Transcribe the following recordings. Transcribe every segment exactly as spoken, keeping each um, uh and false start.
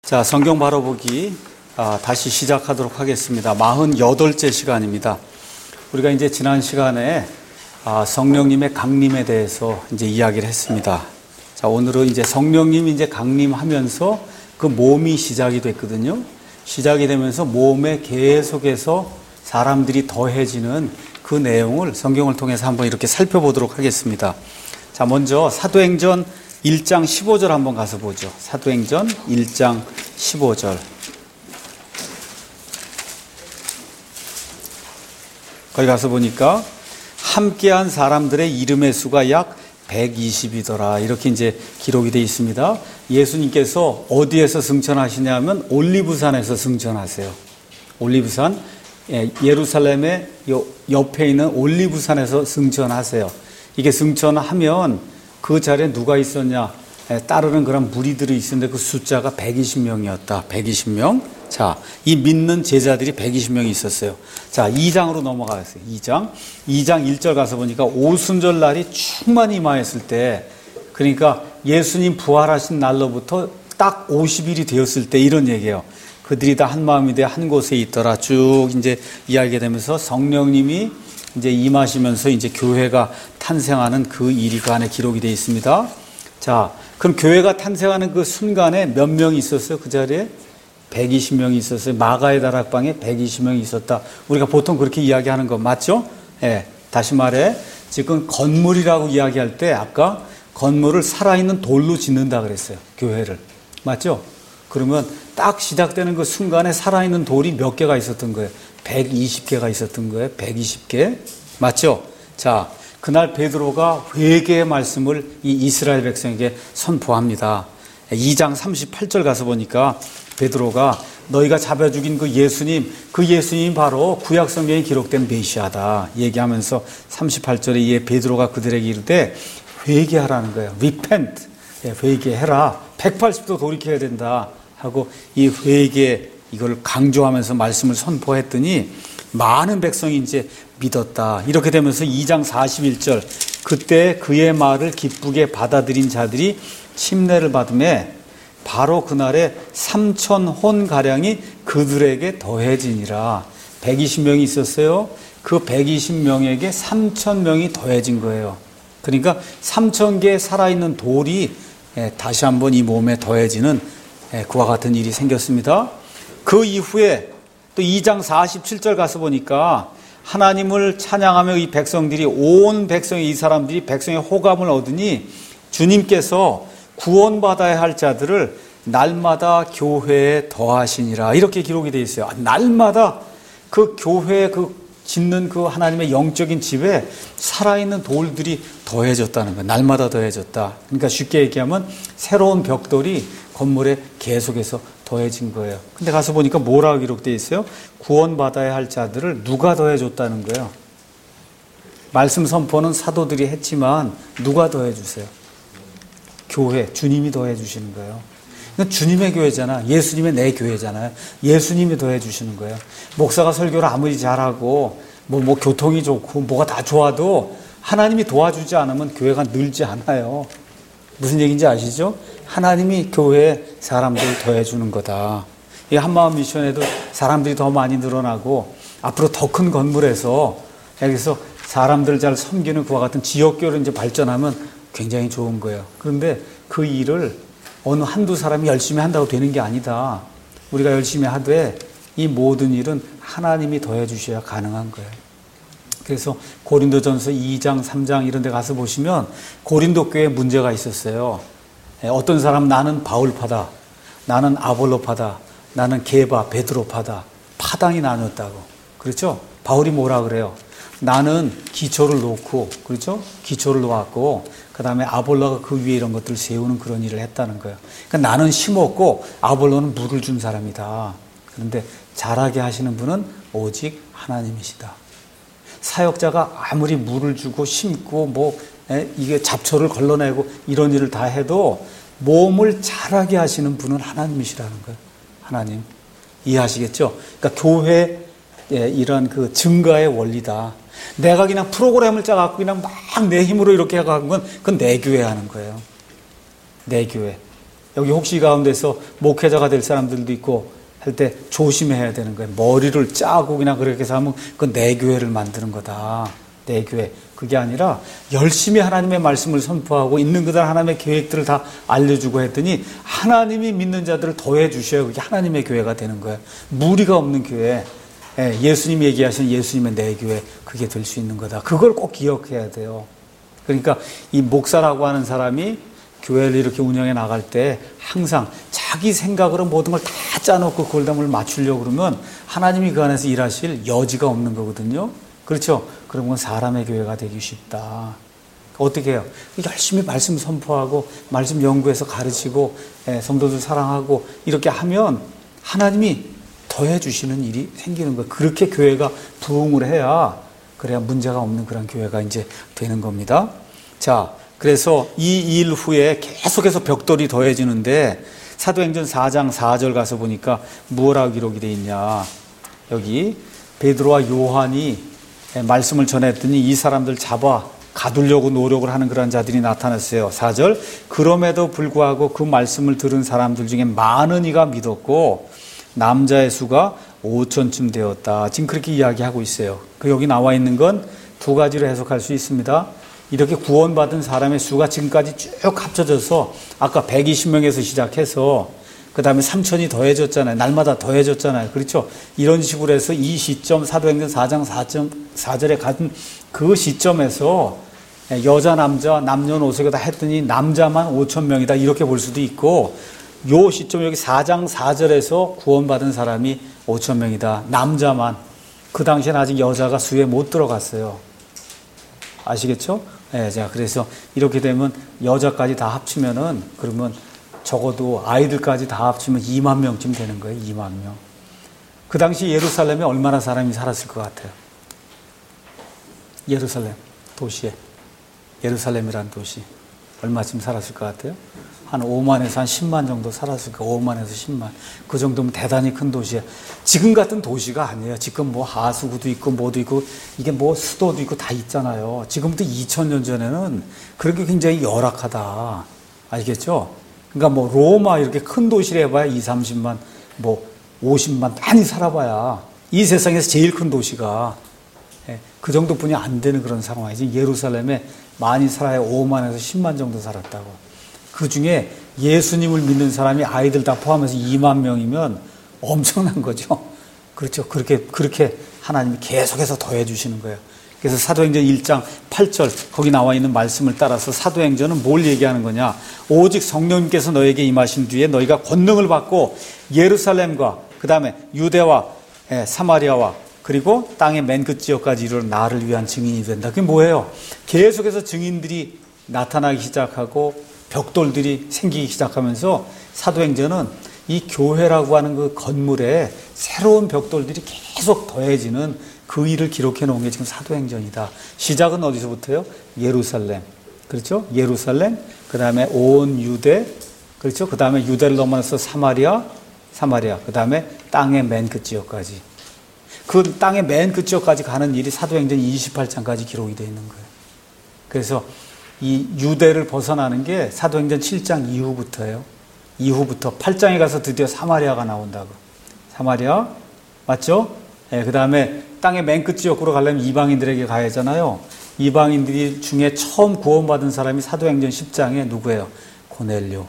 자, 성경 바로 보기 아, 다시 시작하도록 하겠습니다. 마흔여덟째 시간입니다. 우리가 이제 지난 시간에 아, 성령님의 강림에 대해서 이제 이야기를 했습니다. 자, 오늘은 이제 성령님이 이제 강림하면서 그 몸이 시작이 됐거든요. 시작이 되면서 몸에 계속해서 사람들이 더해지는 그 내용을 성경을 통해서 한번 이렇게 살펴보도록 하겠습니다. 자, 먼저 사도행전 일 장 십오 절 한번 가서 보죠. 사도행전 일 장 십오 절. 거기 가서 보니까 함께한 사람들의 이름의 수가 약 백이십이더라. 이렇게 이제 기록이 되어 있습니다. 예수님께서 어디에서 승천하시냐면 올리브산에서 승천하세요. 올리브산, 예루살렘의 옆에 있는 올리브산에서 승천하세요. 이게 승천하면 그 자리에 누가 있었냐? 따르는 그런 무리들이 있었는데 그 숫자가 백이십 명이었다. 백이십 명. 자, 이 믿는 제자들이 백이십 명이 있었어요. 자, 이 장으로 넘어가겠어요. 이 장. 이 장 일 절 가서 보니까 오순절 날이 충만히 임하였을 때, 그러니까 예수님 부활하신 날로부터 딱 오십 일이 되었을 때 이런 얘기예요. 그들이 다 한 마음이 돼 한 곳에 있더라. 쭉 이제 이야기가 되면서 성령님이 이제 임하시면서 이제 교회가 탄생하는 그 일이 그 안에 기록이 되어 있습니다. 자, 그럼 교회가 탄생하는 그 순간에 몇 명이 있었어요? 그 자리에? 백이십 명이 있었어요. 마가의 다락방에 백이십 명이 있었다. 우리가 보통 그렇게 이야기하는 거 맞죠? 예. 다시 말해, 지금 건물이라고 이야기할 때 아까 건물을 살아있는 돌로 짓는다 그랬어요. 교회를. 맞죠? 그러면 딱 시작되는 그 순간에 살아있는 돌이 몇 개가 있었던 거예요? 백이십 개가 있었던 거예요. 백이십 개. 맞죠? 자, 그날 베드로가 회개의 말씀을 이 이스라엘 백성에게 선포합니다. 이 장 삼십팔 절 가서 보니까 베드로가 너희가 잡아 죽인 그 예수님, 그 예수님이 바로 구약 성경에 기록된 메시아다 얘기하면서 삼십팔 절에 이에 베드로가 그들에게 이르되 회개하라는 거예요. repent. 회개해라. 백팔십 도 돌이켜야 된다 하고 이 회개 이걸 강조하면서 말씀을 선포했더니 많은 백성이 이제 믿었다. 이렇게 되면서 이 장 사십일 절 그때 그의 말을 기쁘게 받아들인 자들이 침례를 받음에 바로 그날에 삼천 혼가량이 그들에게 더해지니라. 백이십 명이 있었어요. 그 백이십 명에게 삼천 명이 더해진 거예요. 그러니까 삼천 개의 살아있는 돌이 다시 한번 이 몸에 더해지는 그와 같은 일이 생겼습니다. 그 이후에 또 이 장 사십칠 절 가서 보니까 하나님을 찬양하며 이 백성들이 온 백성이 이 사람들이 백성의 호감을 얻으니 주님께서 구원받아야 할 자들을 날마다 교회에 더하시니라. 이렇게 기록이 되어 있어요. 날마다 그 교회에 그 짓는 그 하나님의 영적인 집에 살아있는 돌들이 더해졌다는 거예요. 날마다 더해졌다. 그러니까 쉽게 얘기하면 새로운 벽돌이 건물에 계속해서 더해진 거예요. 근데 가서 보니까 뭐라고 기록되어 있어요? 구원받아야 할 자들을 누가 더해줬다는 거예요. 말씀 선포는 사도들이 했지만 누가 더해주세요? 교회, 주님이 더해주시는 거예요. 주님의 교회잖아. 예수님의 내 교회잖아요. 예수님이 더해주시는 거예요. 목사가 설교를 아무리 잘하고 뭐, 뭐 교통이 좋고 뭐가 다 좋아도 하나님이 도와주지 않으면 교회가 늘지 않아요. 무슨 얘기인지 아시죠? 하나님이 교회에 사람들을 더해주는 거다. 이 한마음 미션에도 사람들이 더 많이 늘어나고 앞으로 더 큰 건물에서 여기서 사람들 잘 섬기는 그와 같은 지역교회로 이제 발전하면 굉장히 좋은 거예요. 그런데 그 일을 어느 한두 사람이 열심히 한다고 되는 게 아니다. 우리가 열심히 하되 이 모든 일은 하나님이 더해 주셔야 가능한 거예요. 그래서 고린도전서 이 장, 삼 장 이런 데 가서 보시면 고린도 교회에 문제가 있었어요. 어떤 사람 나는 바울파다. 나는 아볼로파다. 나는 게바, 베드로파다. 파당이 나눴다고. 그렇죠? 바울이 뭐라 그래요? 나는 기초를 놓고, 그렇죠? 기초를 놓았고, 그 다음에 아볼로가 그 위에 이런 것들을 세우는 그런 일을 했다는 거예요. 그러니까 나는 심었고, 아볼로는 물을 준 사람이다. 그런데 잘하게 하시는 분은 오직 하나님이시다. 사역자가 아무리 물을 주고 심고, 뭐, 에, 이게 잡초를 걸러내고 이런 일을 다 해도 몸을 잘하게 하시는 분은 하나님이시라는 거예요. 하나님. 이해하시겠죠? 그러니까 교회, 예, 이런 그 증가의 원리다. 내가 그냥 프로그램을 짜갖고 그냥 막 내 힘으로 이렇게 해갖고 건 그건 내 교회 하는 거예요. 내 교회. 여기 혹시 가운데서 목회자가 될 사람들도 있고 할 때 조심해야 되는 거예요. 머리를 짜고 그냥 그렇게 해서 하면 그건 내 교회를 만드는 거다. 내 교회. 그게 아니라 열심히 하나님의 말씀을 선포하고 있는 그대로 하나님의 계획들을 다 알려주고 했더니 하나님이 믿는 자들을 더해 주셔야 그게 하나님의 교회가 되는 거예요. 무리가 없는 교회. 예수님이 얘기하신 예수님의 내 교회, 그게 될 수 있는 거다. 그걸 꼭 기억해야 돼요. 그러니까 이 목사라고 하는 사람이 교회를 이렇게 운영해 나갈 때 항상 자기 생각으로 모든 걸 다 짜놓고 그걸 다 맞추려고 그러면 하나님이 그 안에서 일하실 여지가 없는 거거든요. 그렇죠? 그러면 사람의 교회가 되기 쉽다. 어떻게 해요? 열심히 말씀 선포하고 말씀 연구해서 가르치고 성도들 사랑하고 이렇게 하면 하나님이 더해 주시는 일이 생기는 거예요. 그렇게 교회가 부흥을 해야 그래야 문제가 없는 그런 교회가 이제 되는 겁니다. 자, 그래서 이 일 후에 계속해서 벽돌이 더해지는데 사도행전 사 장 사 절 가서 보니까 무엇라고 기록이 되어 있냐. 여기 베드로와 요한이 말씀을 전했더니 이 사람들 잡아 가두려고 노력을 하는 그런 자들이 나타났어요. 사 절 그럼에도 불구하고 그 말씀을 들은 사람들 중에 많은 이가 믿었고 남자의 수가 오천쯤 되었다. 지금 그렇게 이야기하고 있어요. 그 여기 나와 있는 건 두 가지로 해석할 수 있습니다. 이렇게 구원받은 사람의 수가 지금까지 쭉 합쳐져서 아까 백이십 명에서 시작해서 그 다음에 삼천이 더해졌잖아요. 날마다 더해졌잖아요. 그렇죠? 이런 식으로 해서 이 시점 사도행전 사 장 사 절에 같은 그 시점에서 여자 남자 남녀노소가 다 했더니 남자만 오천 명이다 이렇게 볼 수도 있고 요 시점 여기 사 장 사 절에서 구원받은 사람이 오천 명이다. 남자만. 그 당시에는 아직 여자가 수에 못 들어갔어요. 아시겠죠? 네, 자, 그래서 이렇게 되면 여자까지 다 합치면은 그러면 적어도 아이들까지 다 합치면 이만 명쯤 되는 거예요. 이만 명. 그 당시 예루살렘에 얼마나 사람이 살았을 것 같아요? 예루살렘 도시에. 예루살렘이라는 도시. 얼마쯤 살았을 것 같아요? 한 오만에서 한 십만 정도 살았을 거예요. 오만에서 십만. 그 정도면 대단히 큰 도시예요. 지금 같은 도시가 아니에요. 지금 뭐 하수구도 있고 뭐도 있고 이게 뭐 수도도 있고 다 있잖아요. 지금부터 이천 년 전에는 그렇게 굉장히 열악하다. 알겠죠? 그러니까 뭐 로마 이렇게 큰 도시를 해봐야 이삼십만, 뭐 오십만 많이 살아봐야 이 세상에서 제일 큰 도시가 그 정도뿐이 안 되는 그런 상황이지. 예루살렘에 많이 살아야 오만에서 십만 정도 살았다고. 그 중에 예수님을 믿는 사람이 아이들 다 포함해서 이만 명이면 엄청난 거죠. 그렇죠. 그렇게, 그렇게 하나님이 계속해서 더해 주시는 거예요. 그래서 사도행전 일 장 팔 절 거기 나와 있는 말씀을 따라서 사도행전은 뭘 얘기하는 거냐. 오직 성령님께서 너에게 임하신 뒤에 너희가 권능을 받고 예루살렘과 그 다음에 유대와 사마리아와 그리고 땅의 맨 끝 지역까지 이르러 나를 위한 증인이 된다. 그게 뭐예요? 계속해서 증인들이 나타나기 시작하고 벽돌들이 생기기 시작하면서 사도행전은 이 교회라고 하는 그 건물에 새로운 벽돌들이 계속 더해지는 그 일을 기록해 놓은 게 지금 사도행전이다. 시작은 어디서부터요? 예루살렘. 그렇죠? 예루살렘. 그 다음에 온 유대. 그렇죠? 그 다음에 유대를 넘어서 사마리아. 사마리아. 그 다음에 땅의 맨 끝 지역까지. 그 땅의 맨 끝 지역까지 가는 일이 사도행전 이십팔 장까지 기록이 되어 있는 거예요. 그래서 이 유대를 벗어나는 게 사도행전 칠 장 이후부터예요. 이후부터 팔 장에 가서 드디어 사마리아가 나온다고. 사마리아 맞죠? 네, 그 다음에 땅의 맨 끝 지역으로 가려면 이방인들에게 가야 하잖아요. 이방인들이 중에 처음 구원받은 사람이 사도행전 십 장에 누구예요? 고넬료.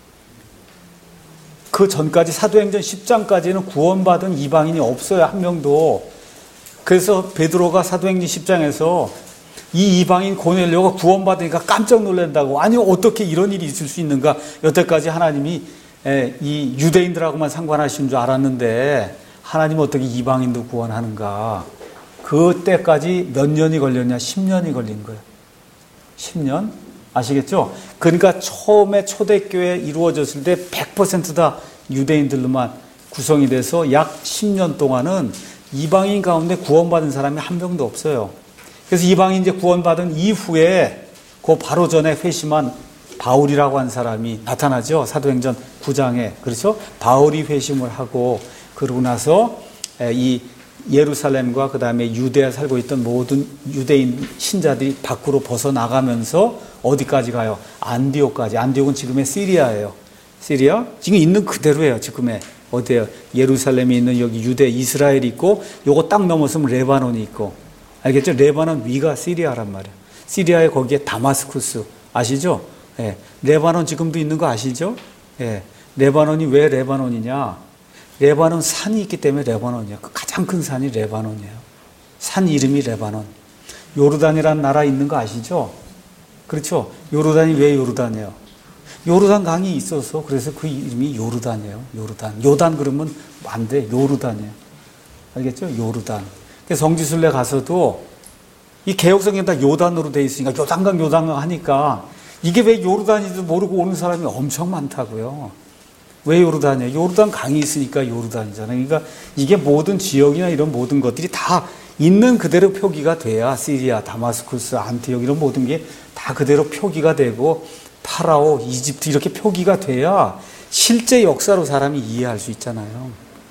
그 전까지 사도행전 십 장까지는 구원받은 이방인이 없어요. 한 명도. 그래서 베드로가 사도행전 십 장에서 이 이방인 고넬료가 구원받으니까 깜짝 놀란다고. 아니 어떻게 이런 일이 있을 수 있는가. 여태까지 하나님이 이 유대인들하고만 상관하신 줄 알았는데 하나님은 어떻게 이방인도 구원하는가. 그때까지 몇 년이 걸렸냐. 십 년이 걸린 거예요. 십 년? 아시겠죠? 그러니까 처음에 초대교회 이루어졌을 때 백 퍼센트 다 유대인들로만 구성이 돼서 약 십 년 동안은 이방인 가운데 구원받은 사람이 한 명도 없어요. 그래서 이방인 이제 구원받은 이후에 그 바로 전에 회심한 바울이라고 한 사람이 나타나죠. 사도행전 구 장에. 그렇죠? 바울이 회심을 하고 그러고 나서 이 예루살렘과 그 다음에 유대에 살고 있던 모든 유대인 신자들이 밖으로 벗어나가면서 어디까지 가요? 안디옥까지. 안디옥은 지금의 시리아예요. 시리아? 지금 있는 그대로예요. 지금의 어디에요? 예루살렘에 있는 여기 유대, 이스라엘이 있고 요거 딱 넘어서면 레바논이 있고 알겠죠? 레바논 위가 시리아란 말이에요. 시리아에 거기에 다마스쿠스 아시죠? 예. 레바논 지금도 있는 거 아시죠? 예. 레바논이 왜 레바논이냐? 레바논 산이 있기 때문에 레바논이에요. 그 가장 큰 산이 레바논이에요. 산 이름이 레바논. 요르단이라는 나라 있는 거 아시죠? 그렇죠? 요르단이 왜 요르단이에요? 요르단 강이 있어서 그래서 그 이름이 요르단이에요. 요르단. 요단 그러면 안 돼. 요르단이에요. 알겠죠? 요르단. 그래서 성지순례 가서도 이 개혁성경 다 요단으로 돼 있으니까 요단강 요단강 하니까 이게 왜 요르단인지도 모르고 오는 사람이 엄청 많다고요. 왜 요르단이에요? 요르단 강이 있으니까 요르단이잖아요. 그러니까 이게 모든 지역이나 이런 모든 것들이 다 있는 그대로 표기가 돼야 시리아, 다마스쿠스, 안티옥 이런 모든 게 다 그대로 표기가 되고 파라오, 이집트 이렇게 표기가 돼야 실제 역사로 사람이 이해할 수 있잖아요.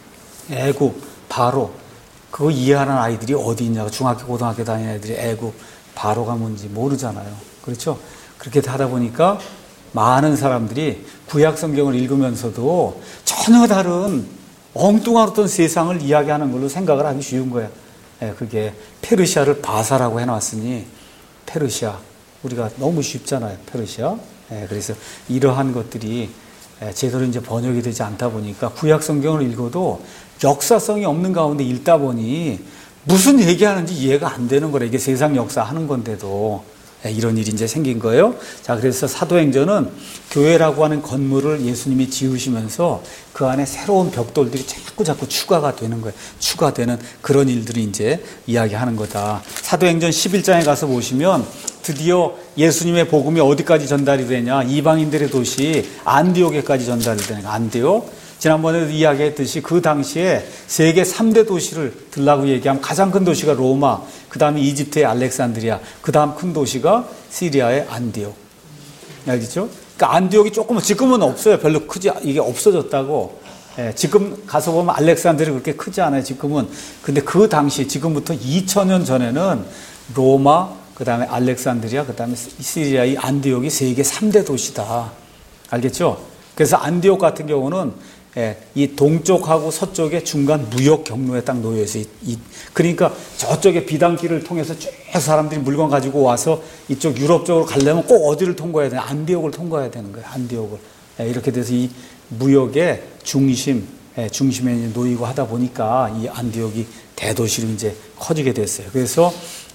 애굽, 바로 그거 이해하는 아이들이 어디 있냐고 중학교, 고등학교 다니는 애들이 애굽, 바로가 뭔지 모르잖아요. 그렇죠? 그렇게 하다 보니까 많은 사람들이 구약 성경을 읽으면서도 전혀 다른 엉뚱한 어떤 세상을 이야기하는 걸로 생각을 하기 쉬운 거예요. 예, 그게 페르시아를 바사라고 해놨으니 페르시아 우리가 너무 쉽잖아요. 페르시아. 예, 그래서 이러한 것들이 제대로 이제 번역이 되지 않다 보니까 구약 성경을 읽어도 역사성이 없는 가운데 읽다 보니 무슨 얘기하는지 이해가 안 되는 거래. 이게 세상 역사 하는 건데도 이런 일이 이제 생긴 거예요. 자, 그래서 사도행전은 교회라고 하는 건물을 예수님이 지으시면서 그 안에 새로운 벽돌들이 자꾸 자꾸 추가가 되는 거예요. 추가되는 그런 일들이 이제 이야기하는 거다. 사도행전 십일 장에 가서 보시면 드디어 예수님의 복음이 어디까지 전달이 되냐? 이방인들의 도시 안디옥에까지 전달이 되는 거예요. 안디옥. 지난번에도 이야기했듯이 그 당시에 세계 삼 대 도시를 들라고 얘기하면 가장 큰 도시가 로마, 그 다음에 이집트의 알렉산드리아, 그 다음 큰 도시가 시리아의 안디옥. 알겠죠? 그러니까 안디옥이 조금, 지금은 없어요. 별로 크지, 이게 없어졌다고. 예, 지금 가서 보면 알렉산드리아 그렇게 크지 않아요. 지금은. 근데 그 당시, 지금부터 이천 년 전에는 로마, 그 다음에 알렉산드리아, 그 다음에 시리아의 안디옥이 세계 삼 대 도시다. 알겠죠? 그래서 안디옥 같은 경우는 예, 이 동쪽하고 서쪽의 중간 무역 경로에 딱 놓여 있어요. 이, 그러니까 저쪽에 비단길을 통해서 쭉 사람들이 물건 가지고 와서 이쪽 유럽 쪽으로 가려면 꼭 어디를 통과해야 되나? 안디옥을 통과해야 되는 거예요. 안디옥을. 예, 이렇게 돼서 이 무역의 중심, 예, 중심에 놓이고 하다 보니까 이 안디옥이 대도시로 이제 커지게 됐어요. 그래서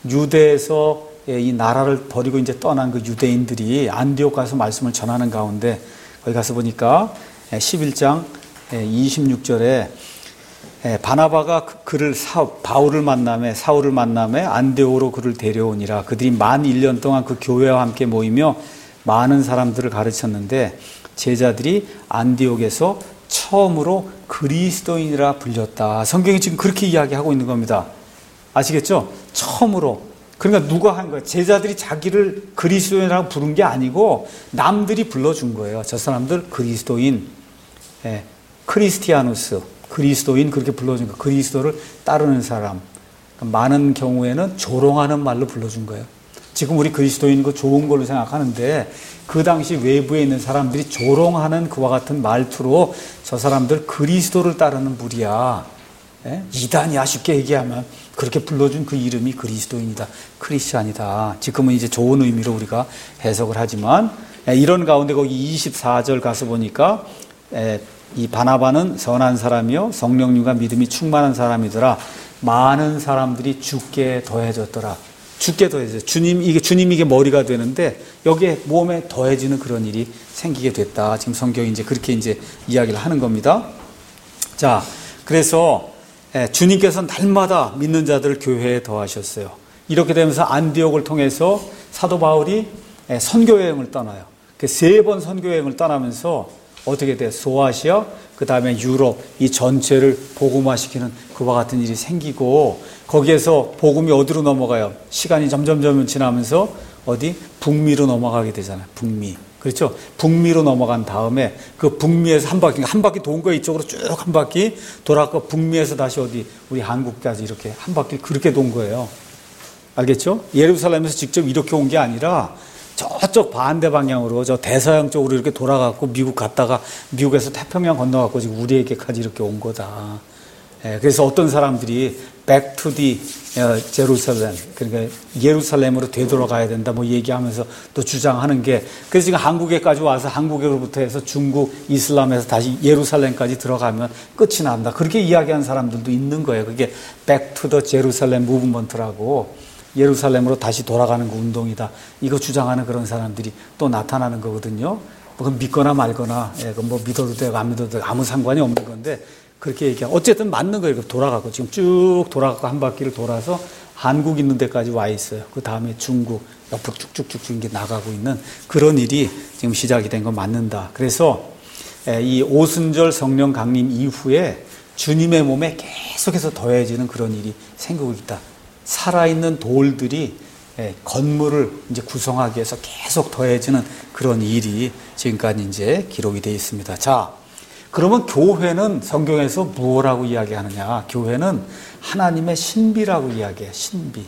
유대에서 예, 이 나라를 버리고 이제 떠난 그 유대인들이 안디옥 가서 말씀을 전하는 가운데 거기 가서 보니까 십일 장 이십육 절에 바나바가 그를 사, 바울을 만남에 사울을 만남에 안디옥으로 그를 데려오니라. 그들이 만 일 년 동안 그 교회와 함께 모이며 많은 사람들을 가르쳤는데 제자들이 안디옥에서 처음으로 그리스도인이라 불렸다. 성경이 지금 그렇게 이야기하고 있는 겁니다. 아시겠죠? 처음으로. 그러니까 누가 한 거예요? 제자들이 자기를 그리스도인이라고 부른 게 아니고 남들이 불러준 거예요. 저 사람들 그리스도인, 예, 크리스티아누스, 그리스도인 그렇게 불러준 거예요. 그리스도를 따르는 사람. 많은 경우에는 조롱하는 말로 불러준 거예요. 지금 우리 그리스도인 거 좋은 걸로 생각하는데 그 당시 외부에 있는 사람들이 조롱하는 그와 같은 말투로 저 사람들 그리스도를 따르는 무리야. 예? 이단이야 쉽게 얘기하면. 그렇게 불러준 그 이름이 그리스도인이다. 크리스찬이다. 지금은 이제 좋은 의미로 우리가 해석을 하지만 이런 가운데 거기 이십사 절 가서 보니까 이 바나바는 선한 사람이요 성령님과 믿음이 충만한 사람이더라. 많은 사람들이 주께 더해졌더라. 주께 더해져. 주님 이게 주님 이게 머리가 되는데 여기에 몸에 더해지는 그런 일이 생기게 됐다. 지금 성경이 이제 그렇게 이제 이야기를 하는 겁니다. 자, 그래서 주님께서 날마다 믿는 자들을 교회에 더하셨어요. 이렇게 되면서 안디옥을 통해서 사도 바울이 선교 여행을 떠나요. 세 번 선교 여행을 떠나면서 어떻게 돼요? 소아시아, 그 다음에 유럽 이 전체를 복음화시키는 그와 같은 일이 생기고 거기에서 복음이 어디로 넘어가요? 시간이 점점점 지나면서 어디? 북미로 넘어가게 되잖아요. 북미. 그렇죠? 북미로 넘어간 다음에 그 북미에서 한 바퀴, 한 바퀴 돈 거 이쪽으로 쭉 한 바퀴 돌았고 북미에서 다시 어디 우리 한국까지 이렇게 한 바퀴 그렇게 돈 거예요. 알겠죠? 예루살렘에서 직접 이렇게 온 게 아니라 저쪽 반대 방향으로 저 대서양 쪽으로 이렇게 돌아갔고 미국 갔다가 미국에서 태평양 건너갔고 지금 우리에게까지 이렇게 온 거다. 예, 그래서 어떤 사람들이 back to the 제루살렘, 그러니까 예루살렘으로 되돌아가야 된다 뭐 얘기하면서 또 주장하는 게, 그래서 지금 한국에까지 와서 한국으로부터 해서 중국 이슬람에서 다시 예루살렘까지 들어가면 끝이 난다, 그렇게 이야기하는 사람들도 있는 거예요. 그게 back to the 제루살렘 무브먼트라고, 예루살렘으로 다시 돌아가는 그 운동이다, 이거 주장하는 그런 사람들이 또 나타나는 거거든요. 뭐 믿거나 말거나, 예, 뭐 믿어도 되고 안 믿어도 되고 아무 상관이 없는 건데, 그렇게 얘기하고 어쨌든 맞는 거예요. 돌아가고 지금 쭉 돌아가고 한 바퀴를 돌아서 한국 있는 데까지 와 있어요. 그 다음에 중국 옆으로 쭉쭉쭉쭉 이게 나가고 있는 그런 일이 지금 시작이 된 건 맞는다. 그래서 이 오순절 성령 강림 이후에 주님의 몸에 계속해서 더해지는 그런 일이 생기고 있다. 살아있는 돌들이 건물을 이제 구성하기 위해서 계속 더해지는 그런 일이 지금까지 이제 기록이 되어 있습니다. 자, 그러면 교회는 성경에서 무엇라고 이야기하느냐? 교회는 하나님의 신비라고 이야기해요. 신비.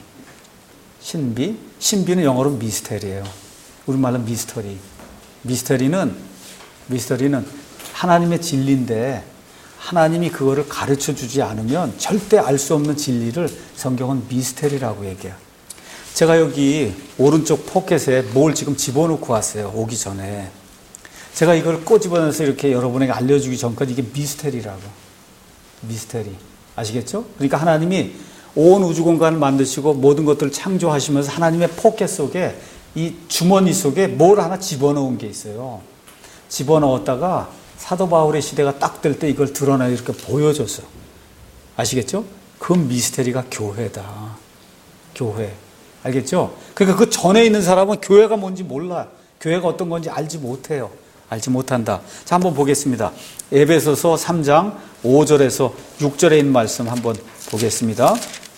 신비. 신비는 영어로 미스테리예요. 우리말로 미스터리. 미스터리는, 미스터리는 하나님의 진리인데 하나님이 그거를 가르쳐 주지 않으면 절대 알 수 없는 진리를 성경은 미스테리라고 얘기해요. 제가 여기 오른쪽 포켓에 뭘 지금 집어넣고 왔어요. 오기 전에. 제가 이걸 꼬집어내서 이렇게 여러분에게 알려주기 전까지 이게 미스테리라고. 미스테리. 아시겠죠? 그러니까 하나님이 온 우주 공간을 만드시고 모든 것들을 창조하시면서 하나님의 포켓 속에, 이 주머니 속에 뭘 하나 집어넣은 게 있어요. 집어넣었다가 사도 바울의 시대가 딱 될 때 이걸 드러내 이렇게 보여줬어요. 아시겠죠? 그 미스테리가 교회다. 교회. 알겠죠? 그러니까 그 전에 있는 사람은 교회가 뭔지 몰라. 교회가 어떤 건지 알지 못해요. 알지 못한다. 자, 한번 보겠습니다. 에베소서 삼 장 오 절에서 육 절에 있는 말씀 한번 보겠습니다.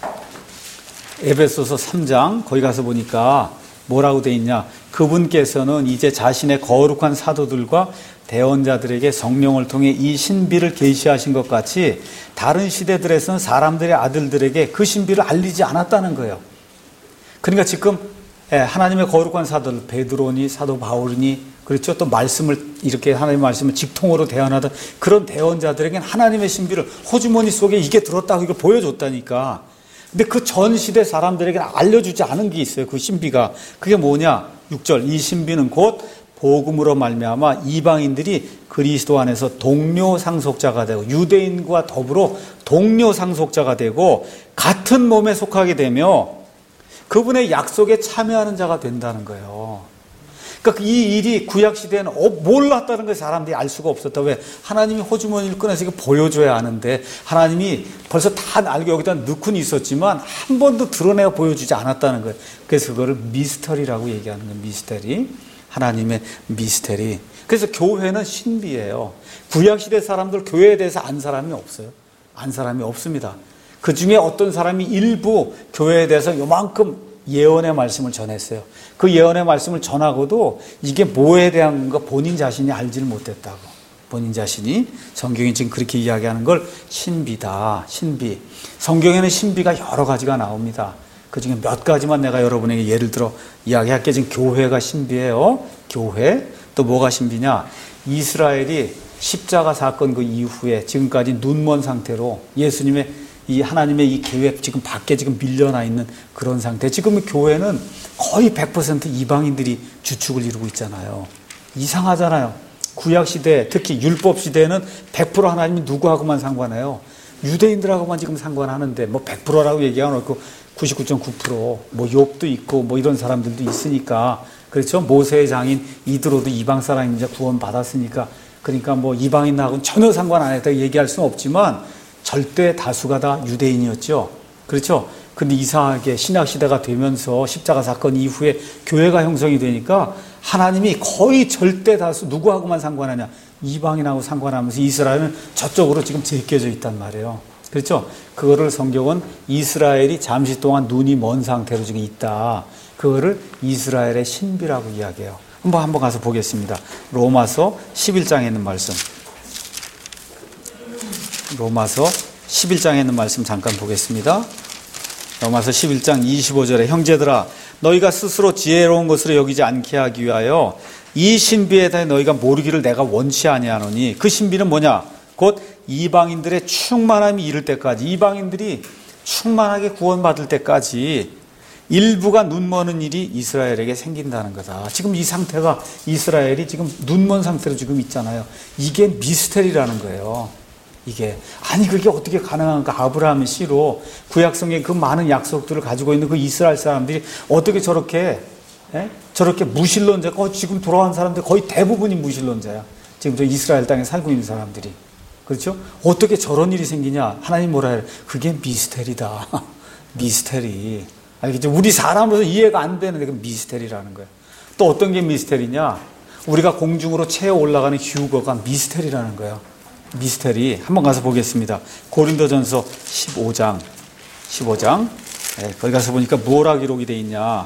에베소서 삼 장, 거기 가서 보니까 뭐라고 돼 있냐? 그분께서는 이제 자신의 거룩한 사도들과 대언자들에게 성령을 통해 이 신비를 계시하신 것 같이 다른 시대들에서는 사람들의 아들들에게 그 신비를 알리지 않았다는 거예요. 그러니까 지금 하나님의 거룩한 사도들, 베드로니, 사도 바울이니, 그렇죠? 또 말씀을, 이렇게 하나님의 말씀을 직통으로 대언하던 그런 대언자들에게는 하나님의 신비를 호주머니 속에 이게 들었다고 이걸 보여줬다니까. 근데 그 전 시대 사람들에게는 알려주지 않은 게 있어요. 그 신비가. 그게 뭐냐? 육 절. 이 신비는 곧 복음으로 말미암아 이방인들이 그리스도 안에서 동료 상속자가 되고, 유대인과 더불어 동료 상속자가 되고 같은 몸에 속하게 되며 그분의 약속에 참여하는 자가 된다는 거예요. 그러니까 이 일이 구약시대에는 어, 몰랐다는 걸 사람들이 알 수가 없었다. 왜? 하나님이 호주머니를 꺼내서 이거 보여줘야 하는데 하나님이 벌써 다 알고 여기다 넣고는 있었지만 한 번도 드러내어 보여주지 않았다는 거예요. 그래서 그거를 미스터리라고 얘기하는 거예요. 미스터리. 하나님의 미스터리. 그래서 교회는 신비예요. 구약시대 사람들 교회에 대해서 안 사람이 없어요. 안 사람이 없습니다. 그 중에 어떤 사람이 일부 교회에 대해서 요만큼 예언의 말씀을 전했어요. 그 예언의 말씀을 전하고도 이게 뭐에 대한 거 본인 자신이 알지를 못했다고. 본인 자신이. 성경이 지금 그렇게 이야기하는 걸 신비다. 신비. 성경에는 신비가 여러 가지가 나옵니다. 그 중에 몇 가지만 내가 여러분에게 예를 들어 이야기할게. 지금 교회가 신비예요. 교회. 또 뭐가 신비냐? 이스라엘이 십자가 사건 그 이후에 지금까지 눈먼 상태로 예수님의 이 하나님의 이 계획 지금 밖에 지금 밀려나 있는 그런 상태. 지금 교회는 거의 백 퍼센트 이방인들이 주축을 이루고 있잖아요. 이상하잖아요. 구약시대, 특히 율법시대에는 백 퍼센트 하나님이 누구하고만 상관해요? 유대인들하고만 지금 상관하는데, 뭐 백 퍼센트라고 얘기하고 구십구 점 구 퍼센트, 뭐 욥도 있고, 뭐 이런 사람들도 있으니까. 그렇죠? 모세의 장인 이드로도 이방 사람이 이제 구원 받았으니까. 그러니까 뭐 이방인하고는 전혀 상관 안 했다고 얘기할 수는 없지만, 절대 다수가 다 유대인이었죠. 그렇죠? 근데 이상하게 신약시대가 되면서 십자가 사건 이후에 교회가 형성이 되니까 하나님이 거의 절대 다수, 누구하고만 상관하냐? 이방인하고 상관하면서 이스라엘은 저쪽으로 지금 제껴져 있단 말이에요. 그렇죠? 그거를 성경은 이스라엘이 잠시 동안 눈이 먼 상태로 지금 있다. 그거를 이스라엘의 신비라고 이야기해요. 한번 한번 가서 보겠습니다. 로마서 십일 장에 있는 말씀. 로마서 십일 장에 있는 말씀 잠깐 보겠습니다. 로마서 십일 장 이십오 절에 형제들아 너희가 스스로 지혜로운 것으로 여기지 않게 하기 위하여 이 신비에 대해 너희가 모르기를 내가 원치 아니하노니 그 신비는 뭐냐? 곧 이방인들의 충만함이 이를 때까지, 이방인들이 충만하게 구원받을 때까지 일부가 눈머는 일이 이스라엘에게 생긴다는 거다. 지금 이 상태가, 이스라엘이 지금 눈먼 상태로 지금 있잖아요. 이게 미스테리라는 거예요. 이게 아니 그게 어떻게 가능한가? 아브라함의 씨로 구약성에 그 많은 약속들을 가지고 있는 그 이스라엘 사람들이 어떻게 저렇게 에? 저렇게 무신론자가 어, 지금 돌아온 사람들 거의 대부분이 무신론자야. 지금 저 이스라엘 땅에 살고 있는 사람들이. 그렇죠? 어떻게 저런 일이 생기냐? 하나님 뭐라 해요? 그게 미스테리다. 미스테리. 알겠죠? 우리 사람으로서 이해가 안 되는데 그 미스테리라는 거예요. 또 어떤 게 미스테리냐? 우리가 공중으로 채워 올라가는 휴거가 미스테리라는 거예요. 미스테리. 한번 가서 보겠습니다. 고린도전서 십오 장. 십오 장. 네, 거기 가서 보니까 뭐라 기록이 되어 있냐?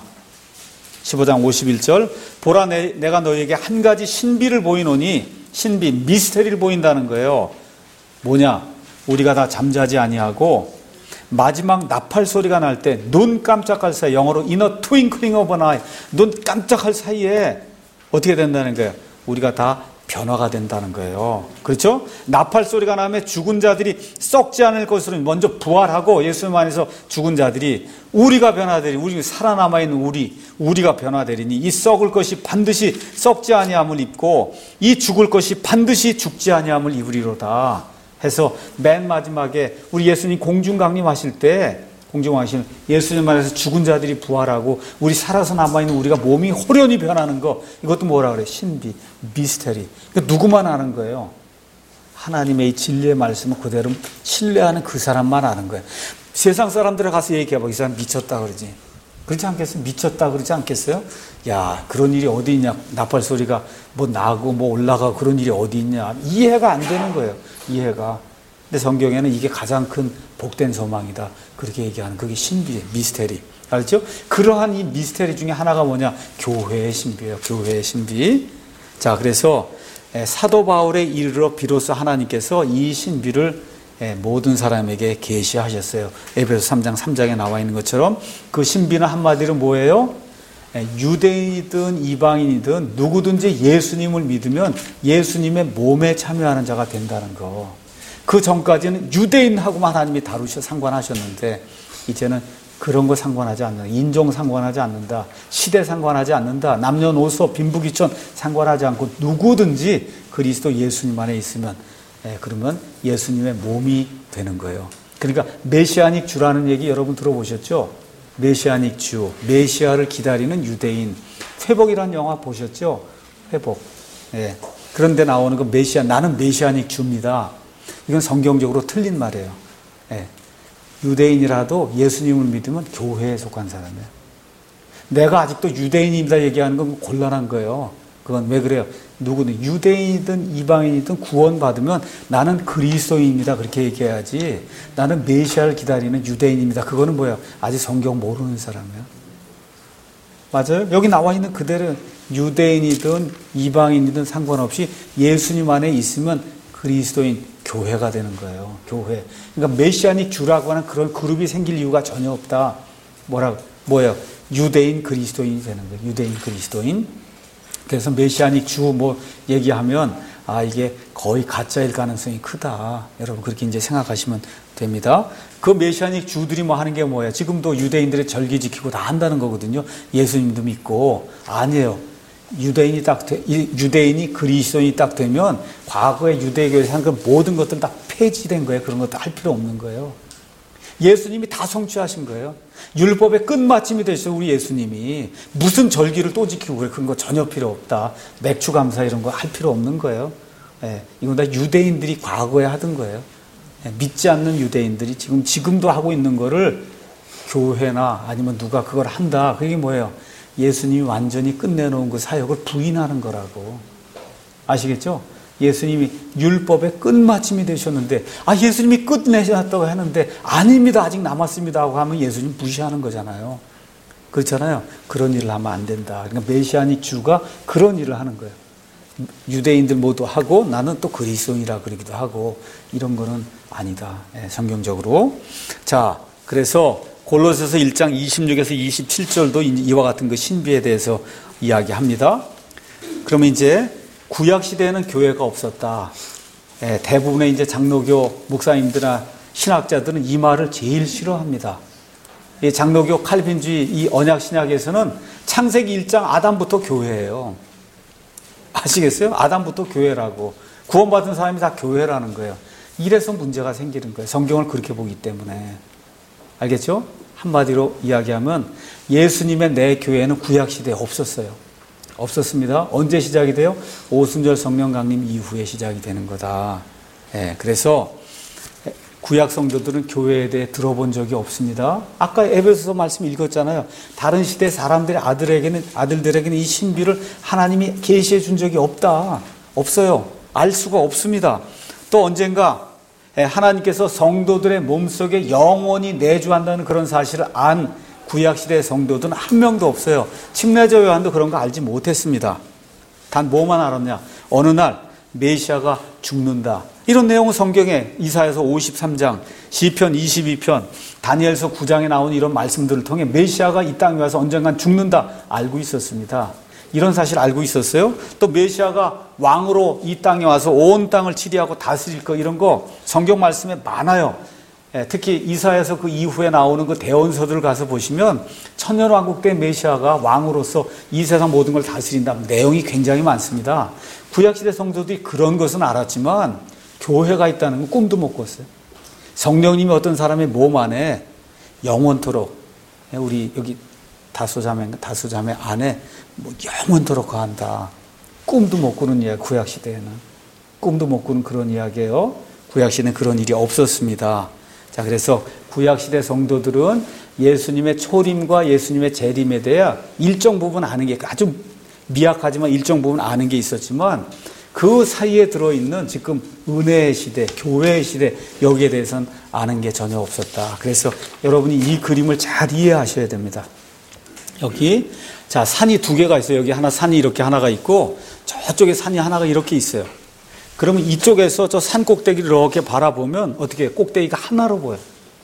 십오 장 오십일 절. 보라 내, 내가 너희에게 한 가지 신비를 보이노니, 신비, 미스테리를 보인다는 거예요. 뭐냐? 우리가 다 잠자지 아니하고 마지막 나팔 소리가 날 때 눈 깜짝할 사이, 영어로 in a twinkling of an eye, 눈 깜짝할 사이에 어떻게 된다는 거예요? 우리가 다 변화가 된다는 거예요. 그렇죠? 나팔 소리가 나면 죽은 자들이 썩지 않을 것으로 먼저 부활하고, 예수님 안에서 죽은 자들이 우리가 변화되리, 우리 살아남아 있는 우리, 우리가 변화되리니 이 썩을 것이 반드시 썩지 아니함을 입고 이 죽을 것이 반드시 죽지 아니함을 입으리로다 해서 맨 마지막에 우리 예수님 공중 강림하실 때, 공중 강림하시는 예수님 안에서 죽은 자들이 부활하고 우리 살아서 남아있는 우리가 몸이 호련히 변하는 거, 이것도 뭐라 그래? 신비, 미스테리. 누구만 아는 거예요? 하나님의 이 진리의 말씀을 그대로 신뢰하는 그 사람만 아는 거예요. 세상 사람들에 가서 얘기해봐. 이 사람 미쳤다 그러지. 그렇지 않겠어요? 미쳤다 그러지 않겠어요? 야, 그런 일이 어디 있냐? 나팔 소리가 뭐 나고 뭐 올라가고 그런 일이 어디 있냐? 이해가 안 되는 거예요. 이해가. 근데 성경에는 이게 가장 큰 복된 소망이다. 그렇게 얘기하는, 그게 신비예요. 미스테리. 알죠? 그러한 이 미스테리 중에 하나가 뭐냐? 교회의 신비예요. 교회의 신비. 자, 그래서 사도 바울에 이르러 비로소 하나님께서 이 신비를 모든 사람에게 계시하셨어요. 에베소 삼 장 삼 장에 나와 있는 것처럼 그 신비는 한마디로 뭐예요? 유대인이든 이방인이든 누구든지 예수님을 믿으면 예수님의 몸에 참여하는 자가 된다는 거. 그 전까지는 유대인하고만 하나님이 다루셔 상관하셨는데 이제는 그런 거 상관하지 않는다. 인종 상관하지 않는다. 시대 상관하지 않는다. 남녀노소 빈부귀천 상관하지 않고 누구든지 그리스도 예수님 안에 있으면, 예, 그러면 예수님의 몸이 되는 거예요. 그러니까 메시아닉 주라는 얘기 여러분 들어보셨죠? 메시아닉 주, 메시아를 기다리는 유대인. 회복이라는 영화 보셨죠? 회복. 예. 그런데 나오는 그 메시아, 나는 메시아닉 주입니다. 이건 성경적으로 틀린 말이에요. 예. 유대인이라도 예수님을 믿으면 교회에 속한 사람이에요. 내가 아직도 유대인입니다 얘기하는 건 곤란한 거예요. 그건 왜 그래요? 누구든 유대인이든 이방인이든 구원받으면 나는 그리스도인입니다 그렇게 얘기해야지, 나는 메시아를 기다리는 유대인입니다, 그거는 뭐예요? 아직 성경 모르는 사람이에요. 맞아요? 여기 나와 있는 그대로 유대인이든 이방인이든 상관없이 예수님 안에 있으면 그리스도인, 교회가 되는 거예요. 교회. 그러니까 메시아닉 주라고 하는 그런 그룹이 생길 이유가 전혀 없다. 뭐라고? 뭐예요? 유대인 그리스도인이 되는 거예요. 유대인 그리스도인. 그래서 메시아닉 주 뭐 얘기하면 아 이게 거의 가짜일 가능성이 크다. 여러분 그렇게 이제 생각하시면 됩니다. 그 메시아닉 주들이 뭐 하는 게 뭐예요? 지금도 유대인들의 절기 지키고 다 한다는 거거든요. 예수님도 믿고. 아니에요. 유대인이 딱 되, 유대인이 그리스도인이 딱 되면 과거의 유대교에서 한 그 모든 것들은 다 폐지된 거예요. 그런 것도 할 필요 없는 거예요. 예수님이 다 성취하신 거예요. 율법의 끝마침이 되셔서 우리 예수님이 무슨 절기를 또 지키고 그래, 그런 거 전혀 필요 없다. 맥주 감사 이런 거 할 필요 없는 거예요. 예, 이건 다 유대인들이 과거에 하던 거예요. 예, 믿지 않는 유대인들이 지금 지금도 하고 있는 거를 교회나 아니면 누가 그걸 한다. 그게 뭐예요? 예수님이 완전히 끝내놓은 그 사역을 부인하는 거라고. 아시겠죠? 예수님이 율법의 끝마침이 되셨는데, 아, 예수님이 끝내셨다고 하는데, 아닙니다. 아직 남았습니다. 하고 하면 예수님 무시하는 거잖아요. 그렇잖아요. 그런 일을 하면 안 된다. 그러니까 메시아닉 주가 그런 일을 하는 거예요. 유대인들 모두 하고, 나는 또 그리스도인이라 그러기도 하고, 이런 거는 아니다. 예, 성경적으로. 자, 그래서 골로새서 일 장 이십육에서 이십칠 절도 이와 같은 그 신비에 대해서 이야기합니다. 그러면 이제 구약 시대에는 교회가 없었다. 예, 대부분의 이제 장로교 목사님들이나 신학자들은 이 말을 제일 싫어합니다. 이 장로교 칼빈주의 이 언약 신약에서는 창세기 일 장 아담부터 교회예요. 아시겠어요? 아담부터 교회라고. 구원받은 사람이 다 교회라는 거예요. 이래서 문제가 생기는 거예요. 성경을 그렇게 보기 때문에. 알겠죠? 한마디로 이야기하면 예수님의 내 교회는 구약시대에 없었어요. 없었습니다. 언제 시작이 돼요? 오순절 성령 강림 이후에 시작이 되는 거다. 예, 그래서 구약 성도들은 교회에 대해 들어본 적이 없습니다. 아까 에베소서 말씀 읽었잖아요. 다른 시대 사람들의 아들에게는, 아들들에게는 이 신비를 하나님이 계시해 준 적이 없다. 없어요. 알 수가 없습니다. 또 언젠가 하나님께서 성도들의 몸속에 영원히 내주한다는 그런 사실을 안 구약시대 성도들은 한 명도 없어요. 침례자 요한도 그런 거 알지 못했습니다. 단 뭐만 알았냐? 어느 날 메시아가 죽는다. 이런 내용은 성경에 이사야서 오십삼 장, 시편 이십이 편, 다니엘서 구 장에 나오는 이런 말씀들을 통해 메시아가 이 땅에 와서 언젠간 죽는다 알고 있었습니다. 이런 사실 알고 있었어요. 또 메시아가 왕으로 이 땅에 와서 온 땅을 치리하고 다스릴 거, 이런 거 성경 말씀에 많아요. 특히 이사야서 그 이후에 나오는 그 대언서들을 가서 보시면 천년왕국 때 메시아가 왕으로서 이 세상 모든 걸 다스린다. 내용이 굉장히 많습니다. 구약시대 성도들이 그런 것은 알았지만 교회가 있다는 건 꿈도 못 꿨어요. 성령님이 어떤 사람의 몸 안에 영원토록, 우리 여기 다소자매, 다소자매 안에 뭐 영원토록 거한다. 꿈도 못 꾸는 이야기, 구약시대에는. 꿈도 못 꾸는 그런 이야기예요. 구약시대는 그런 일이 없었습니다. 자, 그래서 구약시대 성도들은 예수님의 초림과 예수님의 재림에 대해 일정 부분 아는 게, 아주 미약하지만 일정 부분 아는 게 있었지만 그 사이에 들어있는 지금 은혜의 시대, 교회의 시대, 여기에 대해서는 아는 게 전혀 없었다. 그래서 여러분이 이 그림을 잘 이해하셔야 됩니다. 여기, 자, 산이 두 개가 있어요. 여기 하나, 산이 이렇게 하나가 있고 저쪽에 산이 하나가 이렇게 있어요. 그러면 이쪽에서 저 산 꼭대기를 이렇게 바라보면 어떻게 꼭대기가 하나로 보여요.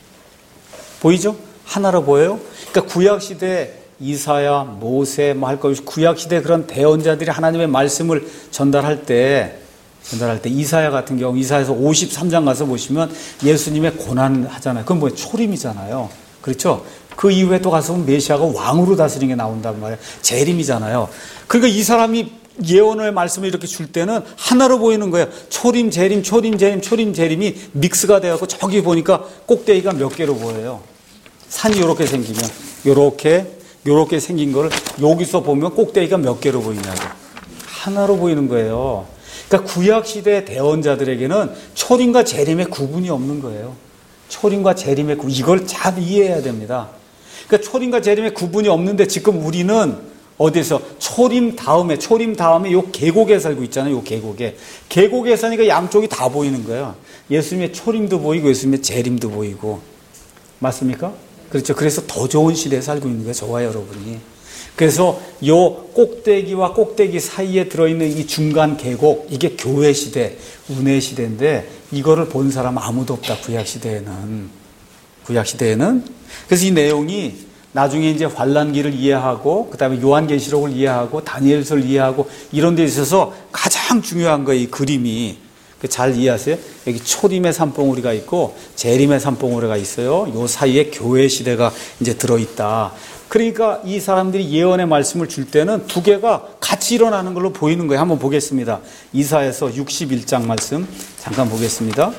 보이죠? 하나로 보여요. 그러니까 구약시대 이사야, 모세 뭐 할 거 없이 구약시대 그런 대언자들이 하나님의 말씀을 전달할 때 전달할 때 이사야 같은 경우 이사야서 오십삼 장 가서 보시면 예수님의 고난 하잖아요. 그건 뭐예요? 초림이잖아요. 그렇죠? 그 이후에 또 가서 보면 메시아가 왕으로 다스리는 게 나온단 말이에요. 재림이잖아요. 그러니까 이 사람이 예언의 말씀을 이렇게 줄 때는 하나로 보이는 거예요. 초림, 재림, 초림, 재림, 초림, 재림이 믹스가 되어서 저기 보니까 꼭대기가 몇 개로 보여요. 산이 이렇게 생기면 이렇게 이렇게 생긴 거를 여기서 보면 꼭대기가 몇 개로 보이냐고. 하나로 보이는 거예요. 그러니까 구약시대 대언자들에게는 초림과 재림의 구분이 없는 거예요. 초림과 재림의 구분, 이걸 잘 이해해야 됩니다. 그러니까 초림과 재림의 구분이 없는데 지금 우리는 어디서 초림 다음에 초림 다음에 요 계곡에 살고 있잖아요. 요 계곡에 계곡에 사니까 양쪽이 다 보이는 거예요. 예수님의 초림도 보이고 예수님의 재림도 보이고. 맞습니까? 그렇죠. 그래서 더 좋은 시대에 살고 있는 거예요. 저와 여러분이. 그래서 요 꼭대기와 꼭대기 사이에 들어있는 이 중간 계곡, 이게 교회 시대, 은혜 시대인데 이거를 본 사람 아무도 없다. 구약 시대에는. 구약 시대에는. 그래서 이 내용이 나중에 이제 환란기를 이해하고 그다음에 요한계시록을 이해하고 다니엘서를 이해하고 이런 데 있어서 가장 중요한 거예요. 이 그림이. 잘 이해하세요? 여기 초림의 산봉우리가 있고 재림의 산봉우리가 있어요. 요 사이에 교회 시대가 이제 들어있다. 그러니까 이 사람들이 예언의 말씀을 줄 때는 두 개가 같이 일어나는 걸로 보이는 거예요. 한번 보겠습니다. 이사야서 육십일 장 말씀 잠깐 보겠습니다.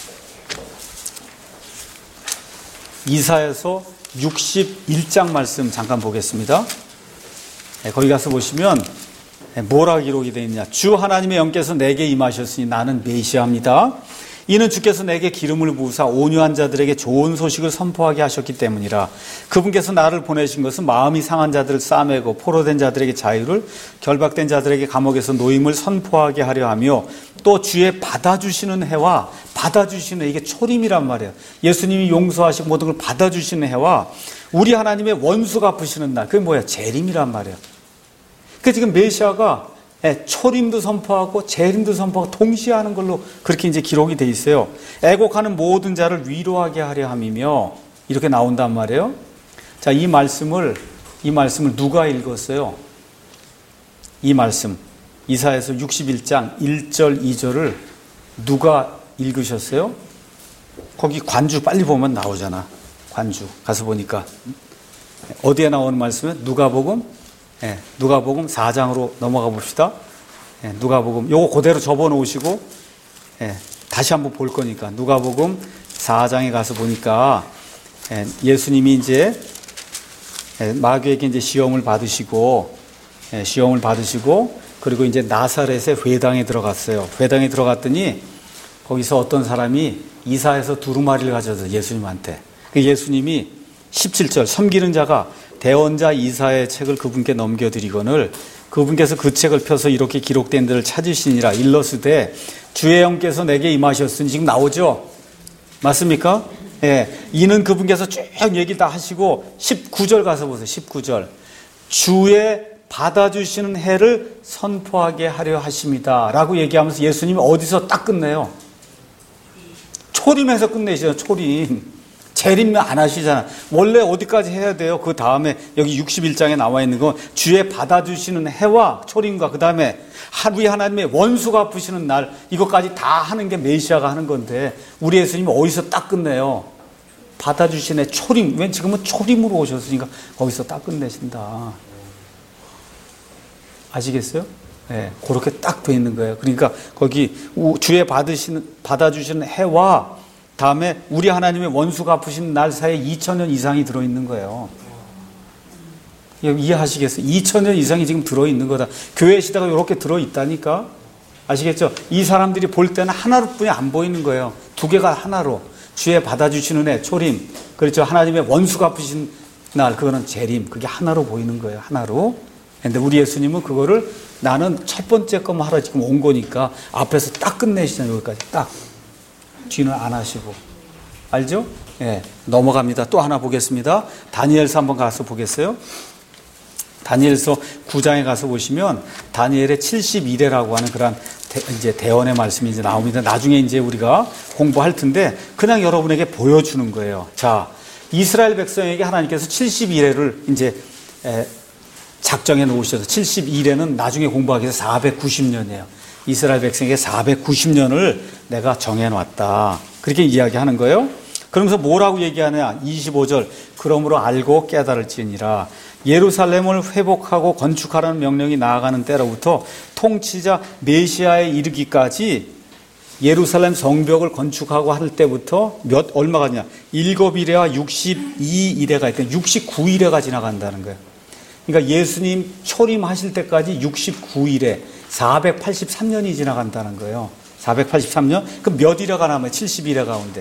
이사야서 육십일 장 말씀 잠깐 보겠습니다. 네, 거기 가서 보시면 뭐라 기록이 되어 있냐. 주 하나님의 영께서 내게 임하셨으니 나는 메시아입니다. 이는 주께서 내게 기름을 부으사 온유한 자들에게 좋은 소식을 선포하게 하셨기 때문이라. 그분께서 나를 보내신 것은 마음이 상한 자들을 싸매고 포로된 자들에게 자유를, 결박된 자들에게 감옥에서 노임을 선포하게 하려 하며, 또 주의 받아주시는 해와, 받아주시는 해, 이게 초림이란 말이에요. 예수님이 용서하시고 모든 걸 받아주시는 해와 우리 하나님의 원수 갚으시는 날, 그게 뭐야? 재림이란 말이에요. 그 지금 메시아가 초림도 선포하고 재림도 선포하고 동시에 하는 걸로 그렇게 이제 기록이 돼 있어요. 애곡하는 모든 자를 위로하게 하려 함이며, 이렇게 나온단 말이에요. 자, 이 말씀을 이 말씀을 누가 읽었어요? 이 말씀 이사야서 육십일 장 일 절 이 절을 누가 읽으셨어요? 거기 관주 빨리 보면 나오잖아. 관주 가서 보니까 어디에 나오는 말씀은 누가복음, 예, 누가복음 사 장으로 넘어가 봅시다. 예, 누가복음 요거 그대로 접어 놓으시고 예, 다시 한번 볼 거니까 누가복음 사 장에 가서 보니까 예, 예수님이 이제 예, 마귀에게 이제 시험을 받으시고 예, 시험을 받으시고 그리고 이제 나사렛의 회당에 들어갔어요. 회당에 들어갔더니 거기서 어떤 사람이 이사에서 두루마리를 가져서 예수님한테 그 예수님이 십칠 절 섬기는 자가 대언자 이사의 책을 그분께 넘겨드리거늘 그분께서 그 책을 펴서 이렇게 기록된 데를 찾으시니라 일러스되 주의 영께서 내게 임하셨으니 지금 나오죠? 맞습니까? 예, 이는 그분께서 쭉 얘기 다 하시고 십구 절 가서 보세요. 십구 절 주의 받아주시는 해를 선포하게 하려 하십니다 라고 얘기하면서 예수님이 어디서 딱 끝내요? 초림에서 끝내시죠. 초림. 재림은 안 하시잖아. 원래 어디까지 해야 돼요? 그 다음에 여기 육십일 장에 나와 있는 건 주의 받아주시는 해와 초림과 그 다음에 하루에 하나님의 원수 갚으시는 날 이것까지 다 하는 게 메시아가 하는 건데 우리 예수님이 어디서 딱 끝내요? 받아주시는 해 초림. 왜 지금은 초림으로 오셨으니까 거기서 딱 끝내신다. 아시겠어요? 네, 그렇게 딱 돼 있는 거예요. 그러니까 거기 주의 받으시는 받아주시는 해와 다음에 우리 하나님의 원수 갚으신 날 사이에 이천 년 이상이 들어있는 거예요. 이해하시겠어요? 이천 년 이상이 지금 들어있는 거다. 교회 시대가 이렇게 들어있다니까. 아시겠죠? 이 사람들이 볼 때는 하나로뿐이 안 보이는 거예요. 두 개가 하나로. 주의 받아주시는 해, 초림. 그렇죠? 하나님의 원수 갚으신 날, 그거는 재림. 그게 하나로 보이는 거예요. 하나로. 근데 우리 예수님은 그거를 나는 첫 번째 것만 하러 지금 온 거니까 앞에서 딱 끝내시잖아요. 여기까지 딱. 뒤는 안 하시고. 알죠? 예, 넘어갑니다. 또 하나 보겠습니다. 다니엘서 한번 가서 보겠어요? 다니엘서 구 장에 가서 보시면 다니엘의 칠십일 회라고 하는 그런 대, 이제 대언의 말씀이 이제 나옵니다. 나중에 이제 우리가 공부할 텐데 그냥 여러분에게 보여주는 거예요. 자, 이스라엘 백성에게 하나님께서 칠십일 회를 이제 에, 작정해 놓으셔서 칠십일 회는 나중에 공부하기 위해서 사백구십 년이에요. 이스라엘 백성에게 사백구십 년을 내가 정해놨다. 그렇게 이야기하는 거예요. 그러면서 뭐라고 얘기하냐? 이십오 절 그러므로 알고 깨달을지니라 예루살렘을 회복하고 건축하라는 명령이 나아가는 때로부터 통치자 메시아에 이르기까지 예루살렘 성벽을 건축하고 할 때부터 몇 얼마가 냐 일곱 일회와 육십이 일회가 있대. 육십구 일회가 지나간다는 거예요. 그러니까 예수님 초림하실 때까지 육십구 일회 사백팔십삼 년이 지나간다는 거예요. 사백팔십삼 년? 그럼 몇 일회가 남아요? 칠십일 회 가운데.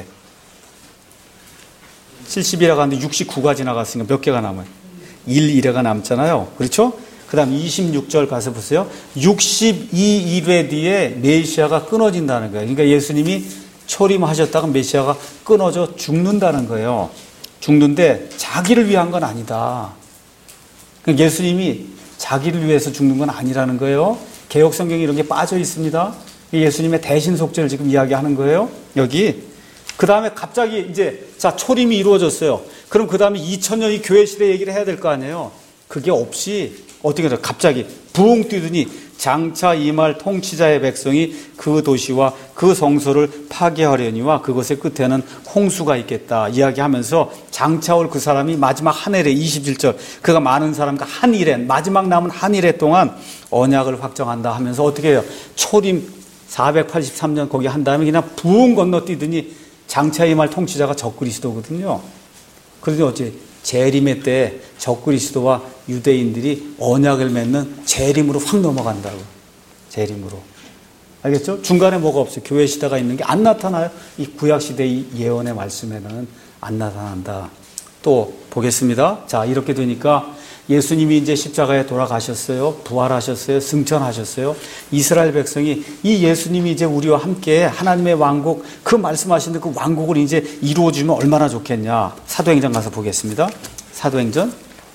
칠십일 회 가운데 육십구가 지나갔으니까 몇 개가 남아요? 일 일회가 남잖아요. 그렇죠? 그 다음 이십육 절 가서 보세요. 육십이 일회 뒤에 메시아가 끊어진다는 거예요. 그러니까 예수님이 초림하셨다가 메시아가 끊어져 죽는다는 거예요. 죽는데 자기를 위한 건 아니다. 그러니까 예수님이 자기를 위해서 죽는 건 아니라는 거예요. 개역 성경에 이런 게 빠져 있습니다. 예수님의 대신 속죄를 지금 이야기하는 거예요. 여기. 그 다음에 갑자기 이제 자 초림이 이루어졌어요. 그럼 그 다음에 이천 년이 교회 시대 얘기를 해야 될 거 아니에요. 그게 없이 어떻게 해요? 갑자기 부흥 뛰더니 장차 임할 통치자의 백성이 그 도시와 그 성소를 파괴하려니와 그것의 끝에는 홍수가 있겠다 이야기하면서 장차 올 그 사람이 마지막 한 해래 이십칠 절 그가 많은 사람과 한 일에 마지막 남은 한 일에 동안 언약을 확정한다 하면서 어떻게 해요? 초림 사백팔십삼 년 거기 한 다음에 그냥 부흥 건너뛰더니 장차 임할 통치자가 적그리스도거든요. 그런데 어째 재림의 때 적그리스도와 유대인들이 언약을 맺는 재림으로 확 넘어간다고. 재림으로. 알겠죠? 중간에 뭐가 없어요. 교회 시대가 있는 게 안 나타나요. 이 구약 시대의 예언의 말씀에는 안 나타난다. 또 보겠습니다. 자, 이렇게 되니까 예수님이 이제 십자가에 돌아가셨어요. 부활하셨어요. 승천하셨어요. 이스라엘 백성이 이 예수님이 이제 우리와 함께 하나님의 왕국, 그 말씀하신 그 왕국을 이제 이루어주면 얼마나 좋겠냐. 사도행전 가서 보겠습니다. 사도행전.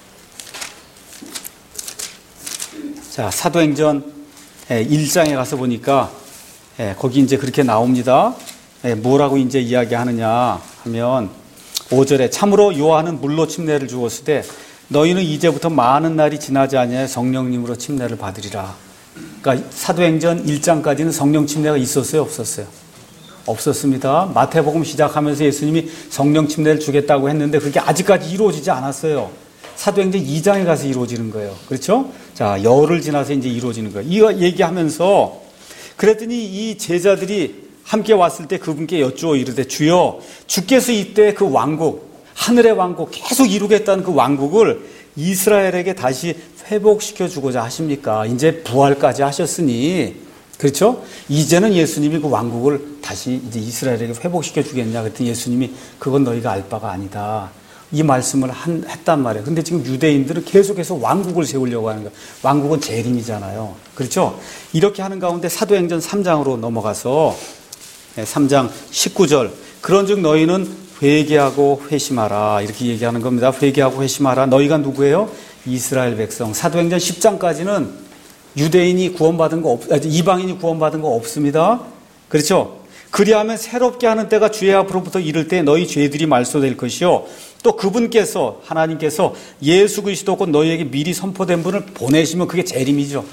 자, 사도행전 일 장에 가서 보니까 거기 이제 그렇게 나옵니다. 뭐라고 이제 이야기하느냐 하면 오 절에 참으로 요한은 물로 침례를 주었을 때 너희는 이제부터 많은 날이 지나지 아니하여 성령님으로 침례를 받으리라. 그러니까 사도행전 일 장까지는 성령 침례가 있었어요, 없었어요? 없었습니다. 마태복음 시작하면서 예수님이 성령 침례를 주겠다고 했는데 그게 아직까지 이루어지지 않았어요. 사도행전 이 장에 가서 이루어지는 거예요. 그렇죠? 자, 열흘 지나서 이제 이루어지는 거예요. 이거 얘기하면서 그랬더니 이 제자들이 함께 왔을 때 그분께 여쭈어 이르되 주여 주께서 이때 그 왕국 하늘의 왕국 계속 이루겠다는 그 왕국을 이스라엘에게 다시 회복시켜 주고자 하십니까? 이제 부활까지 하셨으니 그렇죠? 이제는 예수님이 그 왕국을 다시 이제 이스라엘에게 회복시켜 주겠냐 그랬더니 예수님이 그건 너희가 알 바가 아니다. 이 말씀을 한, 했단 말이에요. 근데 지금 유대인들은 계속해서 왕국을 세우려고 하는 거예요. 왕국은 재림이잖아요. 그렇죠? 이렇게 하는 가운데 사도행전 삼 장으로 넘어가서 삼 장 십구 절 그런즉 너희는 회개하고 회심하라 이렇게 얘기하는 겁니다. 회개하고 회심하라. 너희가 누구예요? 이스라엘 백성. 사도행전 십 장까지는 유대인이 구원받은 거 없, 이방인이 구원받은 거 없습니다. 그렇죠? 그리하면 새롭게 하는 때가 주의 앞으로부터 이를 때 너희 죄들이 말소될 것이요 또 그분께서 하나님께서 예수 그리스도 곧 너희에게 미리 선포된 분을 보내시면 그게 재림이죠.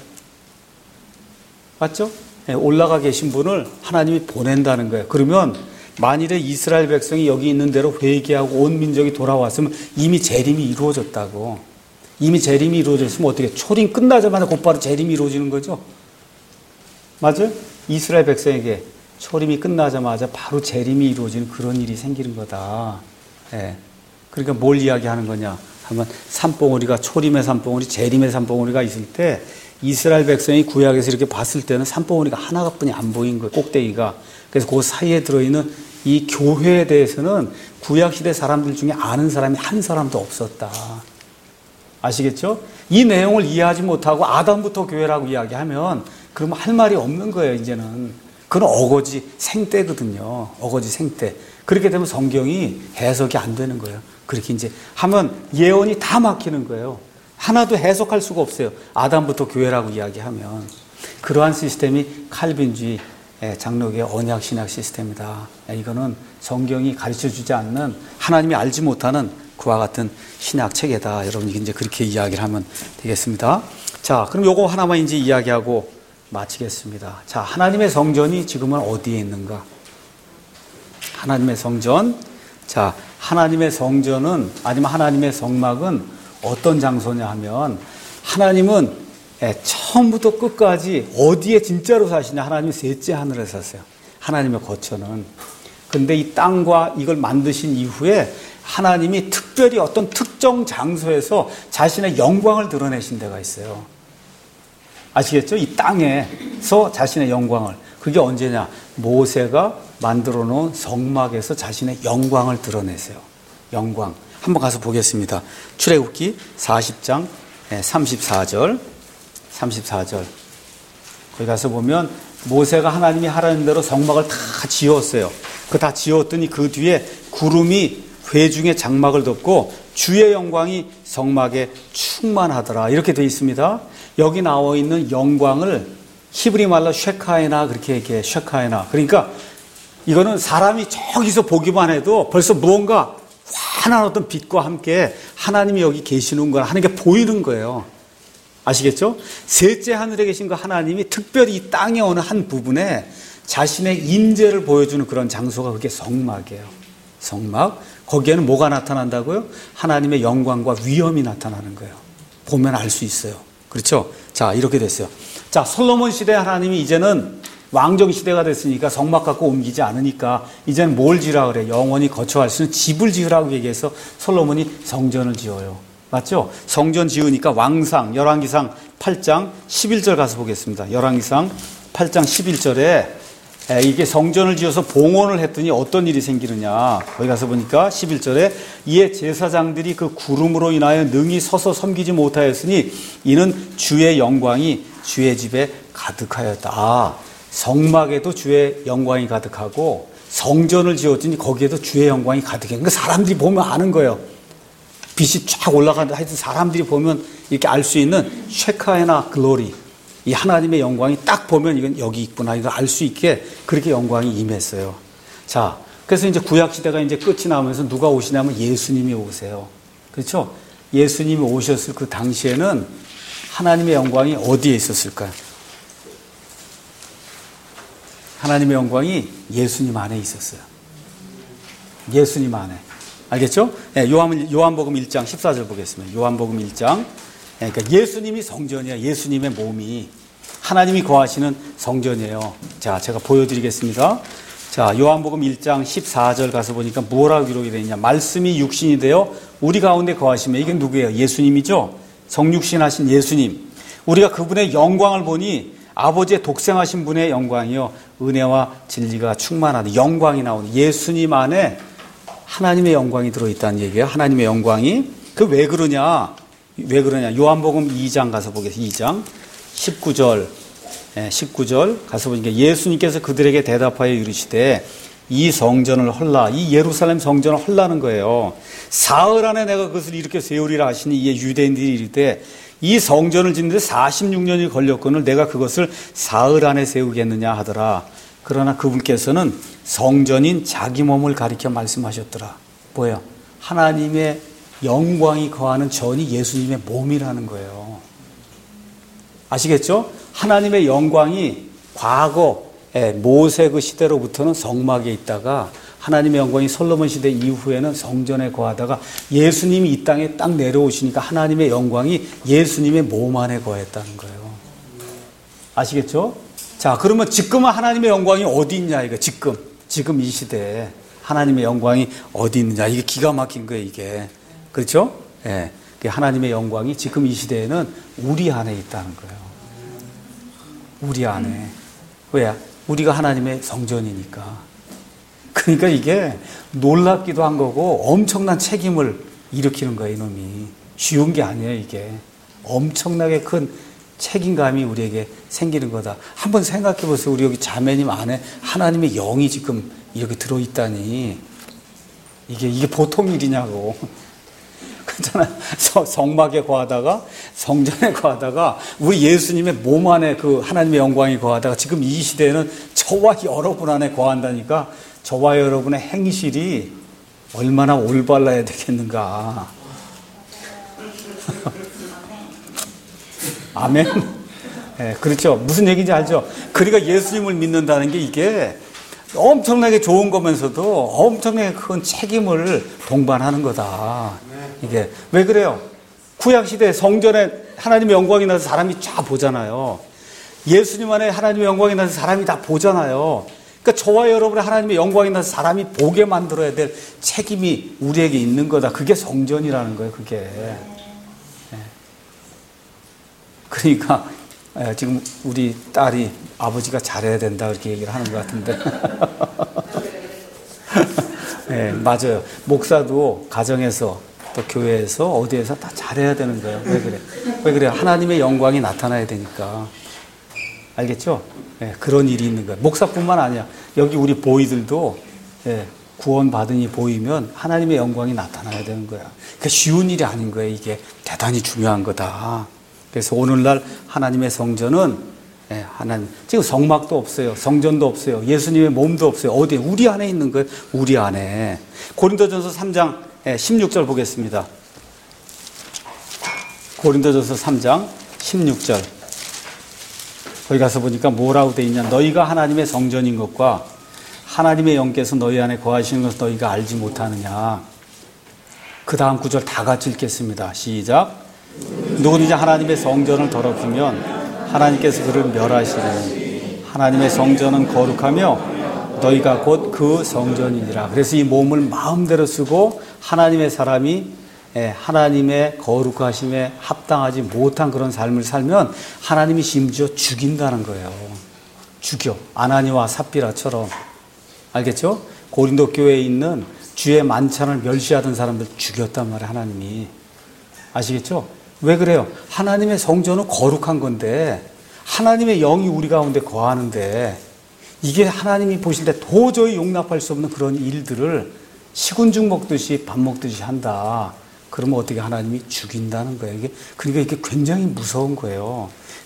맞죠? 네, 올라가 계신 분을 하나님이 보낸다는 거예요. 그러면 만일에 이스라엘 백성이 여기 있는 대로 회개하고 온 민족이 돌아왔으면 이미 재림이 이루어졌다고. 이미 재림이 이루어졌으면 어떻게 초림 끝나자마자 곧바로 재림이 이루어지는 거죠. 맞아요? 이스라엘 백성에게 초림이 끝나자마자 바로 재림이 이루어지는 그런 일이 생기는 거다. 예. 그러니까 뭘 이야기하는 거냐 하면 산봉우리가 초림의 산봉우리, 재림의 산봉우리가 있을 때 이스라엘 백성이 구약에서 이렇게 봤을 때는 산봉우리가 하나뿐이 안 보인 거예요. 꼭대기가. 그래서 그 사이에 들어있는 이 교회에 대해서는 구약시대 사람들 중에 아는 사람이 한 사람도 없었다. 아시겠죠? 이 내용을 이해하지 못하고 아담부터 교회라고 이야기하면 그러면 할 말이 없는 거예요, 이제는. 그건 어거지 생떼거든요. 어거지 생떼. 그렇게 되면 성경이 해석이 안 되는 거예요. 그렇게 이제 하면 예언이 다 막히는 거예요. 하나도 해석할 수가 없어요. 아담부터 교회라고 이야기하면. 그러한 시스템이 칼빈주의 장로교의 언약 신학 시스템이다. 이거는 성경이 가르쳐주지 않는 하나님이 알지 못하는 그와 같은 신학 체계다. 여러분 이제 그렇게 이야기를 하면 되겠습니다. 자, 그럼 요거 하나만 이제 이야기하고 마치겠습니다. 자, 하나님의 성전이 지금은 어디에 있는가? 하나님의 성전. 자, 하나님의 성전은 아니면 하나님의 성막은 어떤 장소냐 하면 하나님은 처음부터 끝까지 어디에 진짜로 사시냐? 하나님이 셋째 하늘에 사세요. 하나님의 거처는. 근데 이 땅과 이걸 만드신 이후에 하나님이 특별히 어떤 특정 장소에서 자신의 영광을 드러내신 데가 있어요. 아시겠죠? 이 땅에서 자신의 영광을. 그게 언제냐? 모세가 만들어 놓은 성막에서 자신의 영광을 드러내세요. 영광. 한번 가서 보겠습니다. 출애굽기 사십 장 삼십사 절. 삼십사 절. 거기 가서 보면 모세가 하나님이 하라는 대로 성막을 다 지었어요. 그 다 지었더니 그 뒤에 구름이 회중의 장막을 덮고 주의 영광이 성막에 충만하더라. 이렇게 되어 있습니다. 여기 나와 있는 영광을 히브리 말로 쉐카에나 그렇게 얘기해. 쉐카에나. 그러니까 이거는 사람이 저기서 보기만 해도 벌써 무언가 환한 어떤 빛과 함께 하나님이 여기 계시는 걸 하는 게 보이는 거예요. 아시겠죠? 셋째 하늘에 계신 그 하나님이 특별히 이 땅의 어느 한 부분에 자신의 임재를 보여주는 그런 장소가 그게 성막이에요. 성막. 거기에는 뭐가 나타난다고요? 하나님의 영광과 위엄이 나타나는 거예요. 보면 알 수 있어요. 그렇죠? 자, 이렇게 됐어요. 자, 솔로몬 시대 하나님이 이제는 왕정 시대가 됐으니까 성막 갖고 옮기지 않으니까 이제는 뭘 지으라 그래? 영원히 거처할 수 있는 집을 지으라고 얘기해서 솔로몬이 성전을 지어요. 맞죠? 성전 지으니까 왕상, 열왕기상 팔 장 십일 절 가서 보겠습니다. 열왕기상 팔 장 십일 절에 이게 성전을 지어서 봉헌을 했더니 어떤 일이 생기느냐. 거기 가서 보니까 십일 절에 이에 제사장들이 그 구름으로 인하여 능히 서서 섬기지 못하였으니 이는 주의 영광이 주의 집에 가득하였다. 아, 성막에도 주의 영광이 가득하고 성전을 지었더니 거기에도 주의 영광이 가득해. 그러니까 사람들이 보면 아는 거예요. 빛이 쫙 올라가는데 하여튼 사람들이 보면 이렇게 알 수 있는 쉐카에나 글로리. 이 하나님의 영광이 딱 보면 이건 여기 있구나. 이걸 알 수 있게 그렇게 영광이 임했어요. 자, 그래서 이제 구약 시대가 이제 끝이 나면서 누가 오시냐면 예수님이 오세요. 그렇죠? 예수님이 오셨을 그 당시에는 하나님의 영광이 어디에 있었을까요? 하나님의 영광이 예수님 안에 있었어요. 예수님 안에. 알겠죠? 네, 요한, 요한복음 일 장 십사 절 보겠습니다. 요한복음 일 장. 네, 그러니까 예수님이 성전이야. 예수님의 몸이. 하나님이 거하시는 성전이에요. 자, 제가 보여드리겠습니다. 자, 요한복음 일 장 십사 절 가서 보니까 뭐라고 기록이 되어 있냐. 말씀이 육신이 되어 우리 가운데 거하시며, 이게 누구예요? 예수님이죠? 성육신 하신 예수님. 우리가 그분의 영광을 보니 아버지의 독생하신 분의 영광이요, 은혜와 진리가 충만하다. 영광이 나오는, 예수님 안에 하나님의 영광이 들어있다는 얘기예요. 하나님의 영광이. 그 왜 그러냐? 왜 그러냐? 요한복음 이 장 가서 보겠습니다. 이 장 십구 절. 십구 절 가서 보니까 예수님께서 그들에게 대답하여 이르시되 이 성전을 헐라, 이 예루살렘 성전을 헐라는 거예요. 사흘 안에 내가 그것을 이렇게 세우리라 하시니, 이에 유대인들이 이르되 이 성전을 짓는데 사십육 년이 걸렸거늘 내가 그것을 사흘 안에 세우겠느냐 하더라. 그러나 그분께서는 성전인 자기 몸을 가리켜 말씀하셨더라. 뭐예요? 하나님의 영광이 거하는 전이 예수님의 몸이라는 거예요. 아시겠죠? 하나님의 영광이 과거 모세 그 시대로부터는 성막에 있다가 하나님의 영광이 솔로몬 시대 이후에는 성전에 거하다가 예수님이 이 땅에 딱 내려오시니까 하나님의 영광이 예수님의 몸 안에 거했다는 거예요. 아시겠죠? 자, 그러면 지금은 하나님의 영광이 어디 있냐, 이거 지금. 지금 이 시대에 하나님의 영광이 어디 있느냐. 이게 기가 막힌 거예요, 이게. 그렇죠? 예. 하나님의 영광이 지금 이 시대에는 우리 안에 있다는 거예요. 우리 안에. 왜? 우리가 하나님의 성전이니까. 그러니까 이게 놀랍기도 한 거고 엄청난 책임을 일으키는 거예요, 이놈이. 쉬운 게 아니에요, 이게. 엄청나게 큰 책임감이 우리에게 생기는 거다. 한번 생각해 보세요. 우리 여기 자매님 안에 하나님의 영이 지금 이렇게 들어있다니. 이게, 이게 보통 일이냐고. 그렇잖아요. 성막에 거하다가 성전에 거하다가 우리 예수님의 몸 안에 그 하나님의 영광이 거하다가 지금 이 시대에는 저와 여러분 안에 거한다니까. 저와 여러분의 행실이 얼마나 올바라야 되겠는가. 아멘. 네, 그렇죠. 무슨 얘기인지 알죠? 그러니까 예수님을 믿는다는 게 이게 엄청나게 좋은 거면서도 엄청나게 큰 책임을 동반하는 거다. 이게 왜 그래요? 구약시대 성전에 하나님의 영광이 나서 사람이 쫙 보잖아요. 예수님 안에 하나님의 영광이 나서 사람이 다 보잖아요. 그러니까 저와 여러분의 하나님의 영광이 나서 사람이 보게 만들어야 될 책임이 우리에게 있는 거다. 그게 성전이라는 거예요, 그게. 그러니까 지금 우리 딸이 아버지가 잘해야 된다 그렇게 얘기를 하는 것 같은데. 네, 맞아요. 목사도 가정에서 또 교회에서 어디에서 다 잘해야 되는 거예요. 왜 그래? 왜 그래? 하나님의 영광이 나타나야 되니까. 알겠죠? 네, 그런 일이 있는 거예요. 목사뿐만 아니야. 여기 우리 보이들도 네, 구원 받으니 보이면 하나님의 영광이 나타나야 되는 거야. 그러니까 쉬운 일이 아닌 거예요. 이게 대단히 중요한 거다. 그래서 오늘날 하나님의 성전은 네, 하나님, 지금 성막도 없어요. 성전도 없어요. 예수님의 몸도 없어요. 어디에? 우리 안에 있는 거예요. 우리 안에. 고린도전서 삼 장 십육 절 보겠습니다. 고린도전서 삼 장 십육 절. 거기 가서 보니까 뭐라고 돼 있냐. 너희가 하나님의 성전인 것과 하나님의 영께서 너희 안에 거하시는 것을 너희가 알지 못하느냐. 그 다음 구절 다 같이 읽겠습니다. 시작. 누구든지 하나님의 성전을 더럽히면 하나님께서 그를 멸하시리니 하나님의 성전은 거룩하며 너희가 곧 그 성전이니라. 그래서 이 몸을 마음대로 쓰고 하나님의 사람이 하나님의 거룩하심에 합당하지 못한 그런 삶을 살면 하나님이 심지어 죽인다는 거예요. 죽여. 아나니와 삽비라처럼. 알겠죠? 고린도 교회에 있는 주의 만찬을 멸시하던 사람들 죽였단 말이에요, 하나님이. 아시겠죠? 왜 그래요? 하나님의 성전은 거룩한 건데 하나님의 영이 우리 가운데 거하는데 이게 하나님이 보실 때 도저히 용납할 수 없는 그런 일들을 식은죽 먹듯이 밥 먹듯이 한다. 그러면 어떻게 하나님이 죽인다는 거예요. 이게, 그러니까 이게 굉장히 무서운 거예요.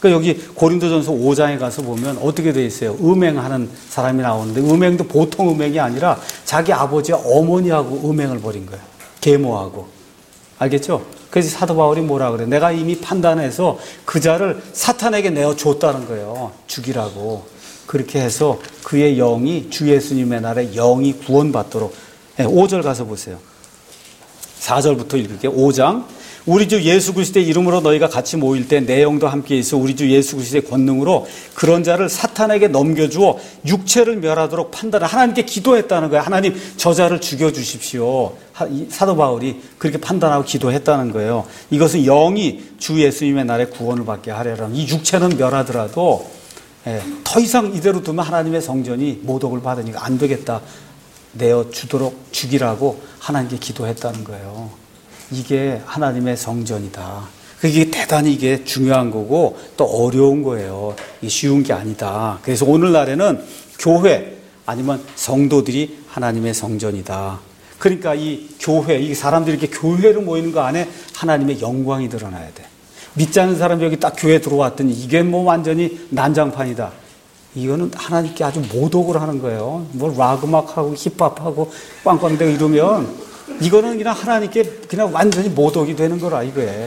그러니까 여기 고린도전서 오 장에 가서 보면 어떻게 돼 있어요? 음행하는 사람이 나오는데 음행도 보통 음행이 아니라 자기 아버지와 어머니하고 음행을 벌인 거예요. 계모하고. 알겠죠? 그래서 사도 바울이 뭐라 그래? 내가 이미 판단해서 그 자를 사탄에게 내어줬다는 거예요. 죽이라고. 그렇게 해서 그의 영이 주 예수님의 날에 영이 구원받도록. 네, 오 절 가서 보세요. 사 절부터 읽을게요. 오 장. 우리 주 예수 그리스도의 이름으로 너희가 같이 모일 때 내 영도 함께 있어 우리 주 예수 그리스도의 권능으로 그런 자를 사탄에게 넘겨주어 육체를 멸하도록 판단을 하나님께 기도했다는 거예요. 하나님 저 자를 죽여주십시오. 사도 바울이 그렇게 판단하고 기도했다는 거예요. 이것은 영이 주 예수님의 날에 구원을 받게 하려라. 이 육체는 멸하더라도 예, 더 이상 이대로 두면 하나님의 성전이 모독을 받으니까 안 되겠다. 내어주도록 죽이라고 하나님께 기도했다는 거예요. 이게 하나님의 성전이다. 이게 대단히 이게 중요한 거고 또 어려운 거예요. 이게 쉬운 게 아니다. 그래서 오늘날에는 교회 아니면 성도들이 하나님의 성전이다. 그러니까 이 교회, 이 사람들이 이렇게 교회로 모이는 거 안에 하나님의 영광이 드러나야 돼. 믿지 않는 사람이 여기 딱 교회 들어왔더니 이게 뭐 완전히 난장판이다. 이거는 하나님께 아주 모독을 하는 거예요. 뭐 락음악하고 힙합하고 빵빵대고 이러면 이거는 그냥 하나님께 그냥 완전히 모독이 되는 거라 이거에.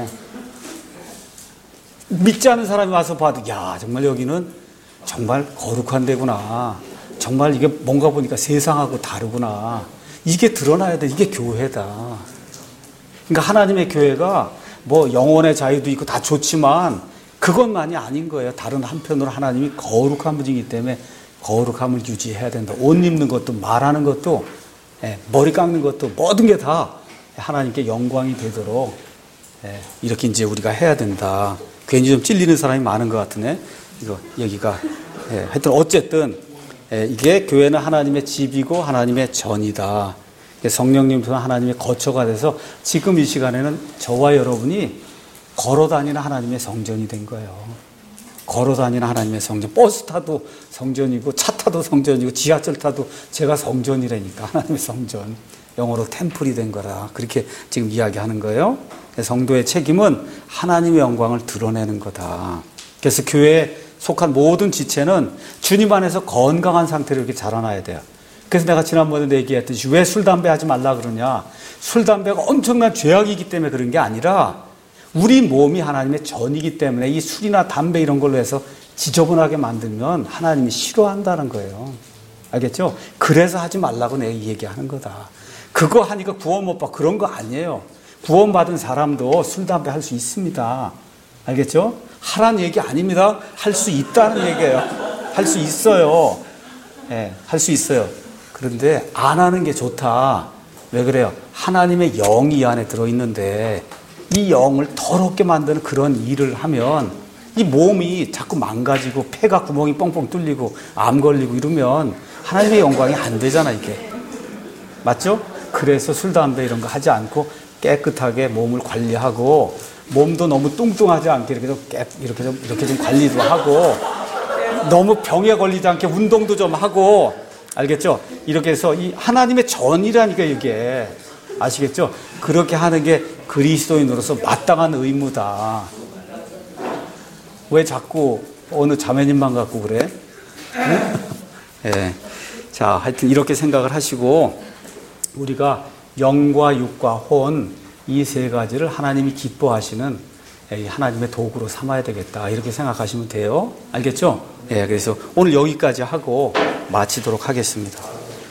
믿지 않는 사람이 와서 봐도 야 정말 여기는 정말 거룩한 데구나. 정말 이게 뭔가 보니까 세상하고 다르구나. 이게 드러나야 돼. 이게 교회다. 그러니까 하나님의 교회가 뭐 영혼의 자유도 있고 다 좋지만 그것만이 아닌 거예요. 다른 한편으로 하나님이 거룩한 분이기 때문에 거룩함을 유지해야 된다. 옷 입는 것도 말하는 것도 예, 머리 깎는 것도 모든 게 다 하나님께 영광이 되도록 예, 이렇게 이제 우리가 해야 된다. 괜히 좀 찔리는 사람이 많은 것 같으네. 이거 여기가 예, 하여튼 어쨌든 예, 이게 교회는 하나님의 집이고 하나님의 전이다. 성령님도 하나님의 거처가 돼서 지금 이 시간에는 저와 여러분이 걸어다니는 하나님의 성전이 된 거예요. 걸어다니는 하나님의 성전. 버스 타도 성전이고 차 타도 성전이고 지하철 타도 제가 성전이라니까. 하나님의 성전. 영어로 템플이 된 거라. 그렇게 지금 이야기하는 거예요. 성도의 책임은 하나님의 영광을 드러내는 거다. 그래서 교회에 속한 모든 지체는 주님 안에서 건강한 상태로 이렇게 자라나야 돼요. 그래서 내가 지난번에 얘기했듯이 왜 술, 담배 하지 말라 그러냐. 술, 담배가 엄청난 죄악이기 때문에 그런 게 아니라 우리 몸이 하나님의 전이기 때문에 이 술이나 담배 이런 걸로 해서 지저분하게 만들면 하나님이 싫어한다는 거예요. 알겠죠? 그래서 하지 말라고 내가 얘기하는 거다. 그거 하니까 구원 못 받고 그런 거 아니에요. 구원받은 사람도 술, 담배 할 수 있습니다. 알겠죠? 하라는 얘기 아닙니다. 할 수 있다는 얘기예요. 할 수 있어요. 예, 할 수 있어요. 그런데 안 하는 게 좋다. 왜 그래요? 하나님의 영이 이 안에 들어있는데 이 영을 더럽게 만드는 그런 일을 하면 이 몸이 자꾸 망가지고 폐가 구멍이 뻥뻥 뚫리고 암 걸리고 이러면 하나님의 영광이 안 되잖아 이게. 맞죠? 그래서 술, 담배 이런 거 하지 않고 깨끗하게 몸을 관리하고 몸도 너무 뚱뚱하지 않게 이렇게 좀 깨, 이렇게 좀 이렇게 좀 관리도 하고 너무 병에 걸리지 않게 운동도 좀 하고 알겠죠? 이렇게 해서 이 하나님의 전이라니까 이게. 아시겠죠? 그렇게 하는 게 그리스도인으로서 마땅한 의무다. 왜 자꾸 어느 자매님만 갖고 그래? 예. 네. 자, 하여튼 이렇게 생각을 하시고 우리가 영과 육과 혼 이 세 가지를 하나님이 기뻐하시는 하나님의 도구로 삼아야 되겠다. 이렇게 생각하시면 돼요. 알겠죠? 예. 네, 그래서 오늘 여기까지 하고 마치도록 하겠습니다.